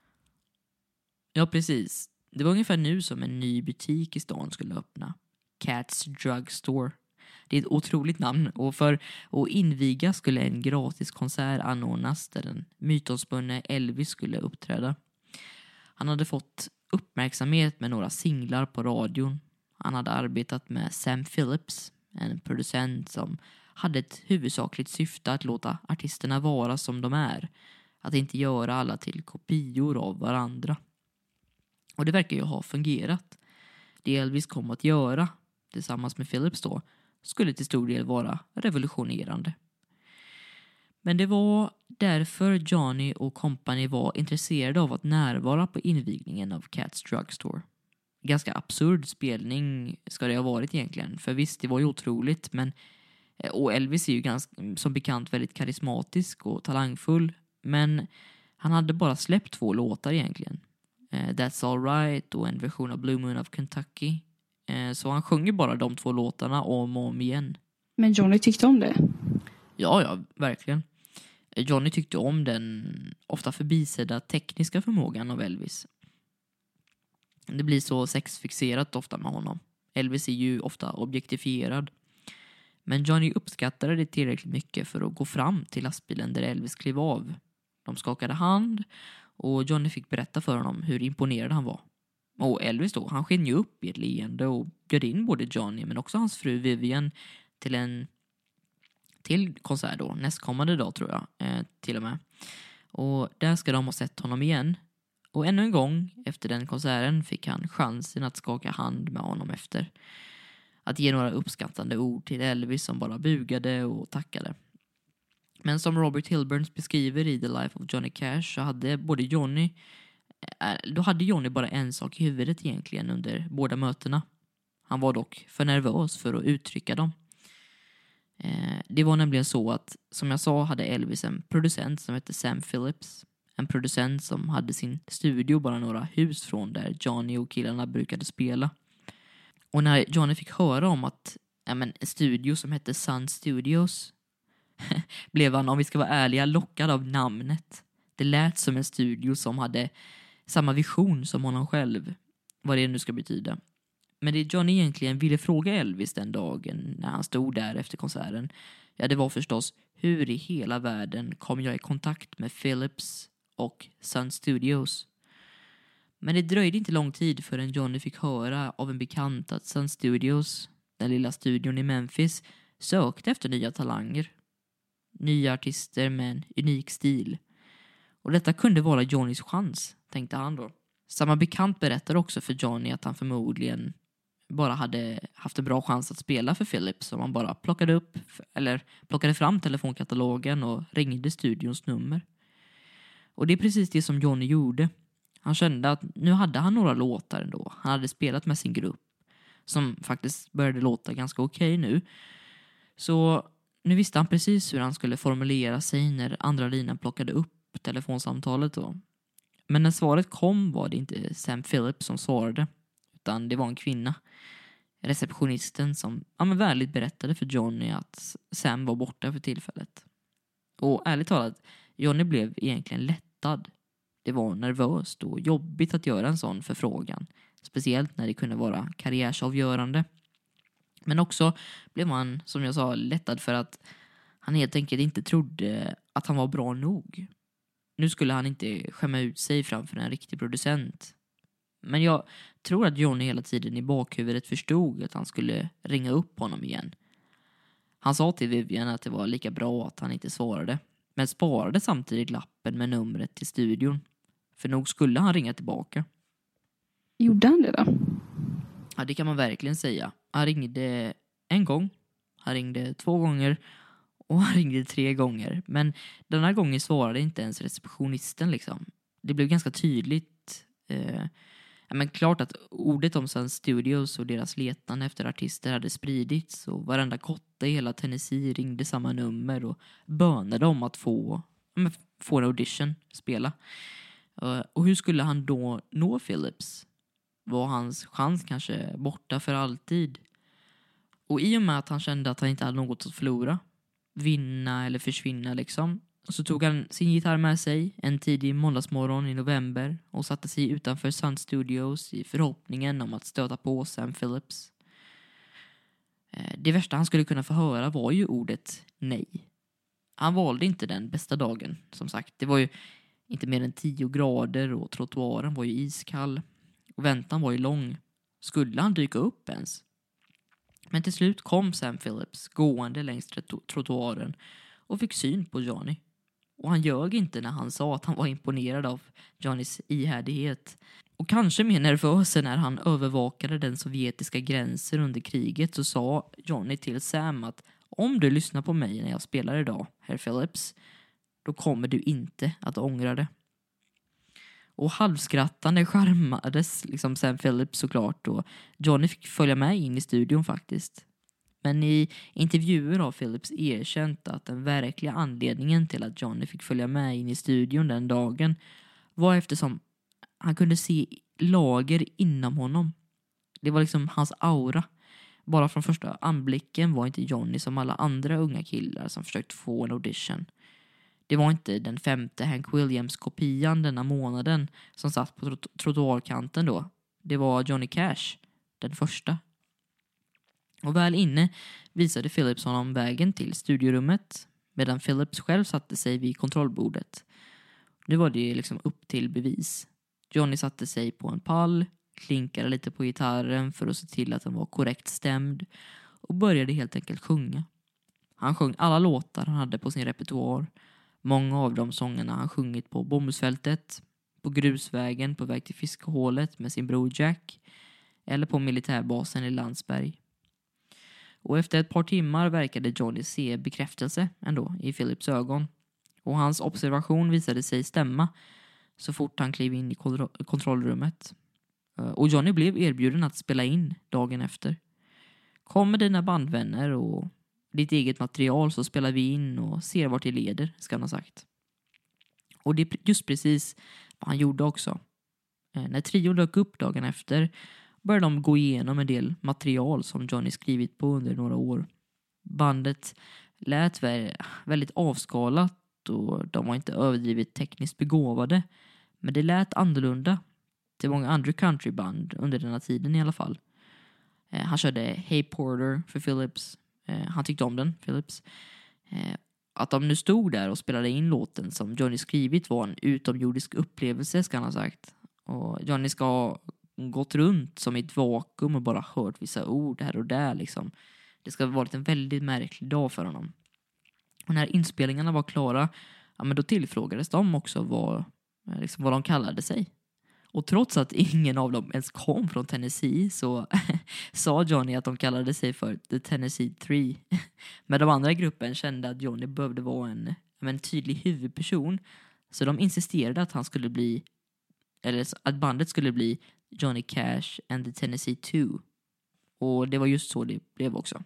Ja, precis. Det var ungefär nu som en ny butik i stan skulle öppna. Cat's Drug Store. Det är ett otroligt namn. Och för att inviga skulle en gratis konsert anordnas där den mytomspunne Elvis skulle uppträda. Han hade fått uppmärksamhet med några singlar på radion. Han hade arbetat med Sam Phillips, en producent som hade ett huvudsakligt syfte att låta artisterna vara som de är. Att inte göra alla till kopior av varandra. Och det verkar ju ha fungerat. Det Elvis kom att göra, tillsammans med Phillips då, skulle till stor del vara revolutionerande. Men det var därför Johnny och company var intresserade av att närvara på invigningen av Cat's Drug Store. Ganska absurd spelning ska det ha varit egentligen. För visst, det var ju otroligt. Men, och Elvis är ju ganska, som bekant väldigt karismatisk och talangfull. Men han hade bara släppt två låtar egentligen. Uh, That's All Right och en version av Blue Moon of Kentucky. Uh, så han sjunger bara de två låtarna om och om igen. Men Johnny tyckte om det? Ja, ja, verkligen. Johnny tyckte om den ofta förbisedda tekniska förmågan av Elvis. Det blir så sexfixerat ofta med honom. Elvis är ju ofta objektifierad. Men Johnny uppskattade det tillräckligt mycket för att gå fram till lastbilen där Elvis klev av. De skakade hand och Johnny fick berätta för honom hur imponerad han var. Och Elvis då, han sken ju upp i ett leende och bjöd in både Johnny men också hans fru Vivian till en till konsert då, nästkommande dag tror jag, eh, till och med. Och där ska de ha sett honom igen. Och ännu en gång efter den konserten fick han chansen att skaka hand med honom efter. Att ge några uppskattande ord till Elvis som bara bugade och tackade. Men som Robert Hilburn beskriver i The Life of Johnny Cash så hade både Johnny, då hade Johnny bara en sak i huvudet egentligen under båda mötena. Han var dock för nervös för att uttrycka dem. Det var nämligen så att, som jag sa, hade Elvis en producent som hette Sam Phillips. En producent som hade sin studio bara några hus från där Johnny och killarna brukade spela. Och när Johnny fick höra om att ja, men, en studio som hette Sun Studios blev han, om vi ska vara ärliga, lockad av namnet. Det lät som en studio som hade samma vision som honom själv. Vad det nu ska betyda. Men det Johnny egentligen ville fråga Elvis den dagen när han stod där efter konserten, ja, det var förstås: hur i hela världen kom jag i kontakt med Philips och Sun Studios? Men det dröjde inte lång tid förrän Johnny fick höra av en bekant att Sun Studios, den lilla studion i Memphis, sökte efter nya talanger. Nya artister med en unik stil. Och detta kunde vara Johnnys chans, tänkte han då. Samma bekant berättade också för Johnny att han förmodligen bara hade haft en bra chans att spela för Philips om han bara plockade upp eller plockade fram telefonkatalogen och ringde studions nummer. Och det är precis det som Johnny gjorde. Han kände att nu hade han några låtar ändå. Han hade spelat med sin grupp som faktiskt började låta ganska okej nu. Så nu visste han precis hur han skulle formulera sig när andra linan plockade upp telefonsamtalet då. Men när svaret kom var det inte Sam Phillips som svarade, utan det var en kvinna. Receptionisten som ja, men vänligt berättade för Johnny att Sam var borta för tillfället. Och ärligt talat, Johnny blev egentligen lättad. Det var nervöst och jobbigt att göra en sån förfrågan. Speciellt när det kunde vara karriärsavgörande. Men också blev han, som jag sa, lättad för att han helt enkelt inte trodde att han var bra nog. Nu skulle han inte skämma ut sig framför en riktig producent. Men jag tror att Johnny hela tiden i bakhuvudet förstod att han skulle ringa upp honom igen. Han sa till Vivian att det var lika bra att han inte svarade, men sparade samtidigt lappen med numret till studion. För nog skulle han ringa tillbaka. Gjorde han det då? Ja, det kan man verkligen säga. Han ringde en gång, han ringde två gånger och han ringde tre gånger. Men den här gången svarade inte ens receptionisten liksom. Det blev ganska tydligt. Eh, ja, men klart att ordet om Sun Studios och deras letande efter artister hade spridits. Och varenda kotte i hela Tennessee ringde samma nummer och bönade om att få, ja, få en audition, spela. Uh, och hur skulle han då nå Philips? Var hans chans kanske borta för alltid? Och i och med att han kände att han inte hade något att förlora, vinna eller försvinna liksom, så tog han sin gitarr med sig en tidig måndagsmorgon i november och satte sig utanför Sun Studios i förhoppningen om att stöta på Sam Phillips. Uh, det värsta han skulle kunna få höra var ju ordet nej. Han valde inte den bästa dagen, som sagt. Det var ju inte mer än tio grader och trottoaren var ju iskall. Och väntan var ju lång. Skulle han dyka upp ens? Men till slut kom Sam Phillips gående längs trottoaren och fick syn på Johnny. Och han ljög inte när han sa att han var imponerad av Johnnys ihärdighet. Och kanske mer nervös när han övervakade den sovjetiska gränsen under kriget, så sa Johnny till Sam att om du lyssnar på mig när jag spelar idag, herr Phillips, då kommer du inte att ångra det. Och halvskrattande charmades liksom Sam Phillips såklart, och Johnny fick följa med in i studion faktiskt. Men i intervjuer har Phillips erkänt att den verkliga anledningen till att Johnny fick följa med in i studion den dagen var eftersom han kunde se lager inom honom. Det var liksom hans aura. Bara från första anblicken var inte Johnny som alla andra unga killar som försökt få en audition. Det var inte den femte Hank Williams-kopian denna månaden som satt på trot- trottoarkanten då. Det var Johnny Cash, den första. Och väl inne visade Phillips honom vägen till studiorummet, medan Phillips själv satte sig vid kontrollbordet. Nu var det liksom upp till bevis. Johnny satte sig på en pall, klinkade lite på gitarren för att se till att den var korrekt stämd och började helt enkelt sjunga. Han sjöng alla låtar han hade på sin repertoar. Många av de sångerna han sjungit på bomullsfältet, på grusvägen på väg till fiskehålet med sin bror Jack eller på militärbasen i Landsberg. Och efter ett par timmar verkade Johnny se bekräftelse ändå i Philips ögon. Och hans observation visade sig stämma så fort han klev in i kontro- kontrollrummet. Och Johnny blev erbjuden att spela in dagen efter. Kom med dina bandvänner och ditt eget material så spelar vi in och ser vart det leder, ska han ha sagt. Och det är just precis vad han gjorde också. Eh, när trion dök upp dagen efter började de gå igenom en del material som Johnny skrivit på under några år. Bandet lät väldigt avskalat och de var inte överdrivet tekniskt begåvade. Men det lät annorlunda till många andra countryband under denna tiden i alla fall. Eh, han körde Hey Porter för Phillips. Eh, han tyckte om den, Phillips. Eh, att de nu stod där och spelade in låten som Johnny skrivit var en utomjordisk upplevelse, ska han ha sagt. Och Johnny ska ha gått runt som i ett vakuum och bara hört vissa ord här och där liksom. Det ska ha varit en väldigt märklig dag för honom. Och när inspelningarna var klara, ja, men då tillfrågades de också vad, liksom, vad de kallade sig. Och trots att ingen av dem ens kom från Tennessee så sa Johnny att de kallade sig för The Tennessee Three. Men de andra i gruppen kände att Johnny behövde vara en, en tydlig huvudperson. Så de insisterade att han skulle bli, eller att bandet skulle bli Johnny Cash and the Tennessee Two. Och det var just så det blev också.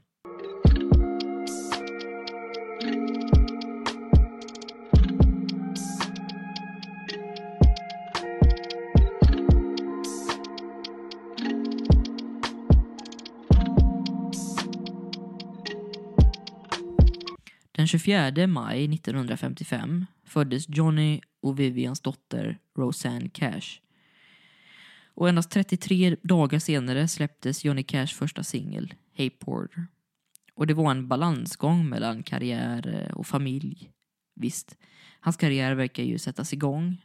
Den tjugofjärde maj nittonhundrafemtiofem föddes Johnny och Vivians dotter Roseanne Cash. Och endast trettiotre dagar senare släpptes Johnny Cash första singel, Hey Porter. Och det var en balansgång mellan karriär och familj. Visst, hans karriär verkar ju sättas igång.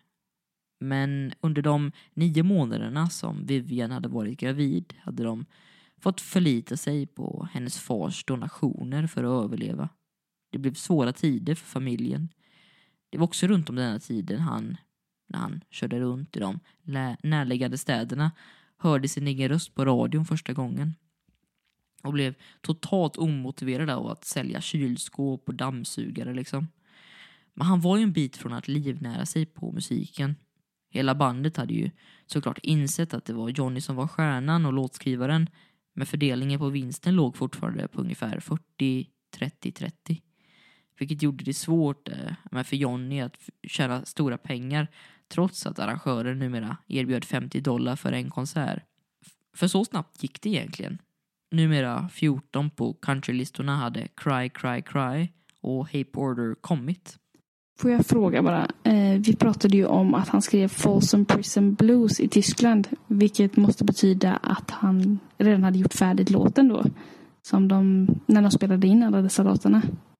Men under de nio månaderna som Vivian hade varit gravid hade de fått förlita sig på hennes fars donationer för att överleva. Det blev svåra tider för familjen. Det var också runt om denna tiden han, när han körde runt i de lä- närliggande städerna, hörde sin egen röst på radion första gången. Och blev totalt omotiverad av att sälja kylskåp och dammsugare liksom. Men han var ju en bit från att livnära sig på musiken. Hela bandet hade ju såklart insett att det var Johnny som var stjärnan och låtskrivaren. Men fördelningen på vinsten låg fortfarande på ungefär fyrtio trettio trettio. Vilket gjorde det svårt eh, för Johnny att tjäna stora pengar trots att arrangören numera erbjöd femtio dollar för en konsert. För så snabbt gick det egentligen. Numera fjorton på countrylistorna hade Cry Cry Cry och Hey Porter kommit. Får jag fråga bara, eh, vi pratade ju om att han skrev Folsom Prison Blues i Tyskland, vilket måste betyda att han redan hade gjort färdigt låten då, som de, när de spelade in alla dessa låtarna.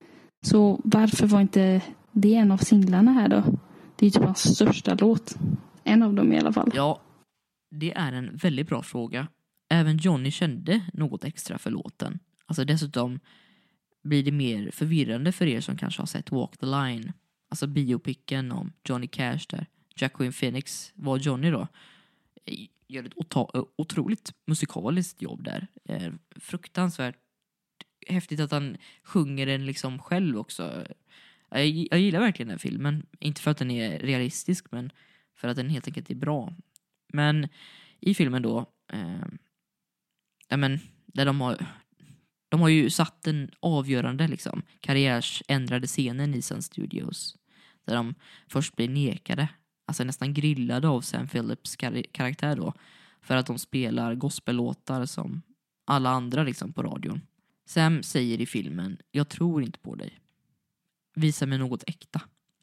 Så varför var inte det en av singlarna här då? Det är ju typ hans största låt. En av dem i alla fall. Ja, det är en väldigt bra fråga. Även Johnny kände något extra för låten. Alltså dessutom blir det mer förvirrande för er som kanske har sett Walk the Line. Alltså biopicken om Johnny Cash där Joaquin Phoenix var Johnny då. Gör ett ota- otroligt musikaliskt jobb där. Eh, fruktansvärt häftigt att han sjunger den liksom själv också. Jag, jag gillar verkligen den filmen. Inte för att den är realistisk, men för att den helt enkelt är bra. Men i filmen då, eh, ja men, där de har de har ju satt den avgörande liksom karriärsändrade scenen i Sun Studios. Där de först blir nekade, alltså nästan grillade av Sam Phillips kar- karaktär då. För att de spelar gospellåtar som alla andra liksom på radion. Sam säger i filmen, jag tror inte på dig. Visa mig något äkta.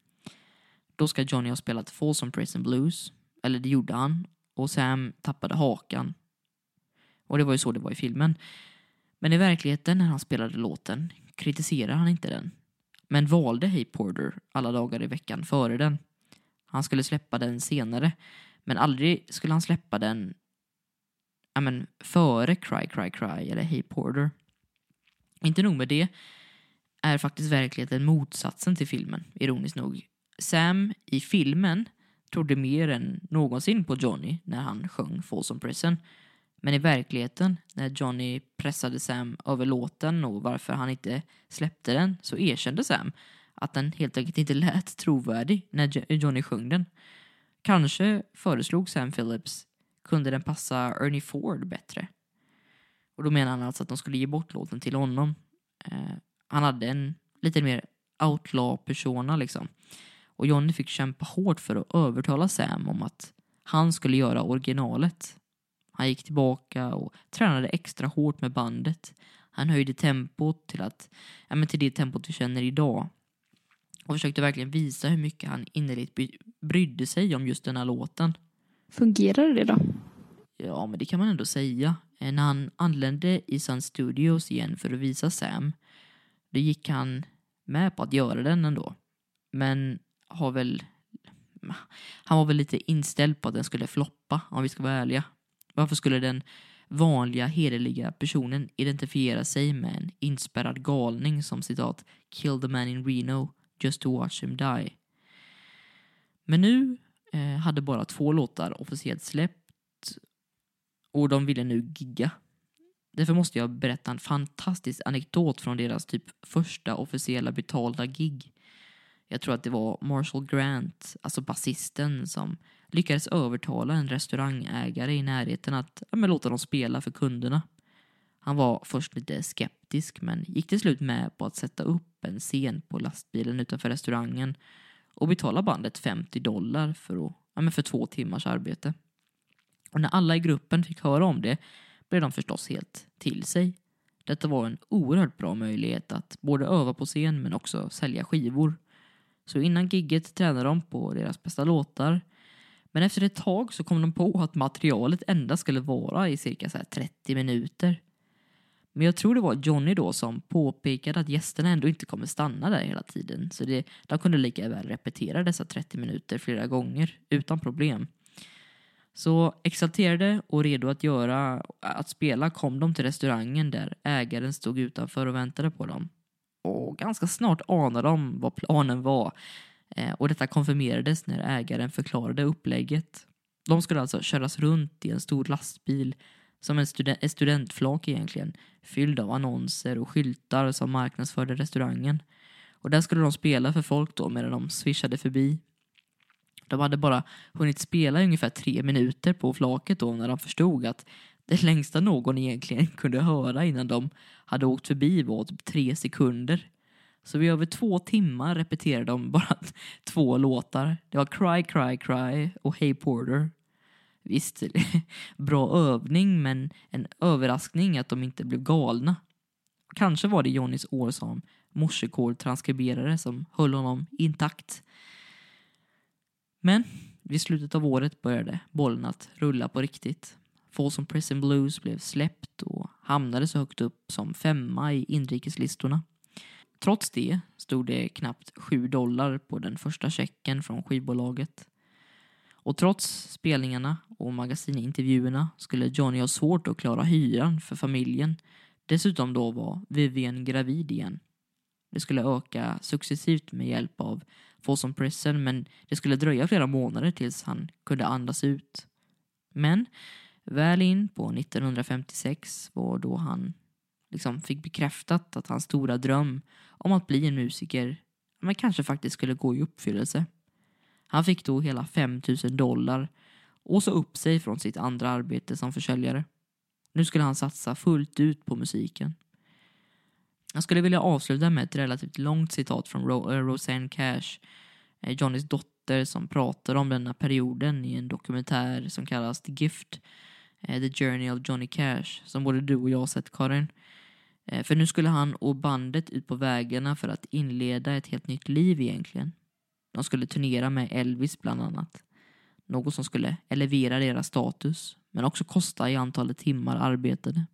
Då ska Johnny ha spelat Folsom Prison Blues. Eller det gjorde han. Och Sam tappade hakan. Och det var ju så det var i filmen. Men i verkligheten när han spelade låten kritiserade han inte den. Men valde Hey Porter alla dagar i veckan före den. Han skulle släppa den senare. Men aldrig skulle han släppa den ja, men, före Cry Cry Cry eller Hey Porter. Inte nog med det är faktiskt verkligheten motsatsen till filmen, ironiskt nog. Sam i filmen trodde mer än någonsin på Johnny när han sjöng Folsom Prison. Men i verkligheten, när Johnny pressade Sam över låten och varför han inte släppte den, så erkände Sam att den helt enkelt inte lät trovärdig när Johnny sjöng den. Kanske föreslog Sam Phillips, kunde den passa Ernie Ford bättre? Och då menar han alltså att de skulle ge bort låten till honom. Eh, han hade en lite mer outlaw-persona liksom. Och Och Johnny fick kämpa hårt för att övertala Sam om att han skulle göra originalet. Han gick tillbaka och tränade extra hårt med bandet. Han höjde tempot till, att, ja, men till det tempot vi känner idag. Och försökte verkligen visa hur mycket han innerligt brydde sig om just den här låten. Fungerade det då? Ja, men det kan man ändå säga. När han anlände i Sun Studios igen för att visa Sam, då gick han med på att göra den ändå. Men har väl, han var väl lite inställd på att den skulle floppa, om vi ska vara ärliga. Varför skulle den vanliga, hederliga personen identifiera sig med en inspärrad galning som citat "Kill the man in Reno just to watch him die"? Men nu eh, hade bara två låtar officiellt släppt och de ville nu gigga. Därför måste jag berätta en fantastisk anekdot från deras typ första officiella betalda gig. Jag tror att det var Marshall Grant, alltså basisten, som lyckades övertala en restaurangägare i närheten att ja, men låta dem spela för kunderna. Han var först lite skeptisk men gick till slut med på att sätta upp en scen på lastbilen utanför restaurangen och betala bandet femtio dollar för, att, ja, men för två timmars arbete. Och när alla i gruppen fick höra om det blev de förstås helt till sig. Detta var en oerhört bra möjlighet att både öva på scen men också sälja skivor. Så innan gigget tränade de på deras bästa låtar. Men efter ett tag så kom de på att materialet endast skulle vara i cirka så här trettio minuter. Men jag tror det var Johnny då som påpekade att gästerna ändå inte kommer stanna där hela tiden. Så det, de kunde lika väl repetera dessa trettio minuter flera gånger utan problem. Så exalterade och redo att göra att spela kom de till restaurangen där ägaren stod utanför och väntade på dem. Och ganska snart anade de vad planen var. Eh, och detta konfirmerades när ägaren förklarade upplägget. De skulle alltså köras runt i en stor lastbil som en student, ett studentflak egentligen, fylld av annonser och skyltar som marknadsförde restaurangen. Och där skulle de spela för folk då medan de swishade förbi. De hade bara hunnit spela i ungefär tre minuter på flaket då när de förstod att det längsta någon egentligen kunde höra innan de hade åkt förbi var typ tre sekunder. Så vid över två timmar repeterade de bara två låtar. Det var Cry, Cry, Cry och Hey Porter. Visst, bra övning men en överraskning att de inte blev galna. Kanske var det Johnnys år som morsekod-transkriberare som höll honom intakt. Men vid slutet av året började bollen att rulla på riktigt. Folsom Prison Blues blev släppt och hamnade så högt upp som femma i inrikeslistorna. Trots det stod det knappt sju dollar på den första checken från skivbolaget. Och trots spelningarna och magasinintervjuerna skulle Johnny ha svårt att klara hyran för familjen. Dessutom då var Vivian gravid igen. Det skulle öka successivt med hjälp av Folsom Prison, men det skulle dröja flera månader tills han kunde andas ut. Men väl in på nittonhundrafemtiosex var då han liksom fick bekräftat att hans stora dröm om att bli en musiker men kanske faktiskt skulle gå i uppfyllelse. Han fick då hela fem tusen dollar och så upp sig från sitt andra arbete som försäljare. Nu skulle han satsa fullt ut på musiken. Jag skulle vilja avsluta med ett relativt långt citat från Ro- uh, Rosanne Cash, eh, Johnnys dotter, som pratar om denna perioden i en dokumentär som kallas The Gift, eh, The Journey of Johnny Cash, som både du och jag har sett, Karin. Eh, för nu skulle han och bandet ut på vägarna för att inleda ett helt nytt liv egentligen. De skulle turnera med Elvis bland annat. Något som skulle elevera deras status, men också kosta i antalet timmar arbetade.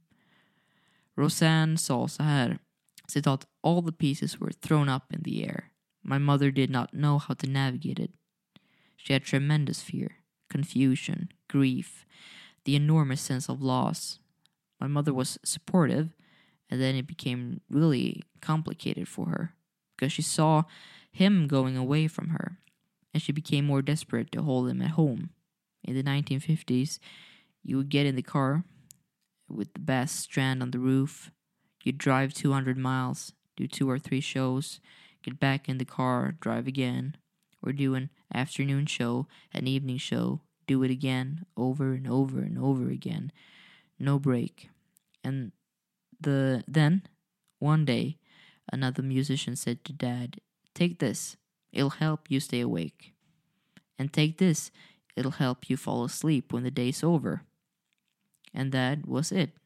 Rosanne sa så här, citat: "All the pieces were thrown up in the air. My mother did not know how to navigate it. She had tremendous fear, confusion, grief, the enormous sense of loss. My mother was supportive, and then it became really complicated for her, because she saw him going away from her, and she became more desperate to hold him at home. In the nineteen fifties, you would get in the car with the bass strand on the roof. You'd drive two hundred miles, do two or three shows, get back in the car, drive again, or do an afternoon show, an evening show, do it again, over and over and over again. No break. And the then, one day, another musician said to Dad, 'Take this, It'll help you stay awake. And take this, it'll help you fall asleep when the day's over. And that was it.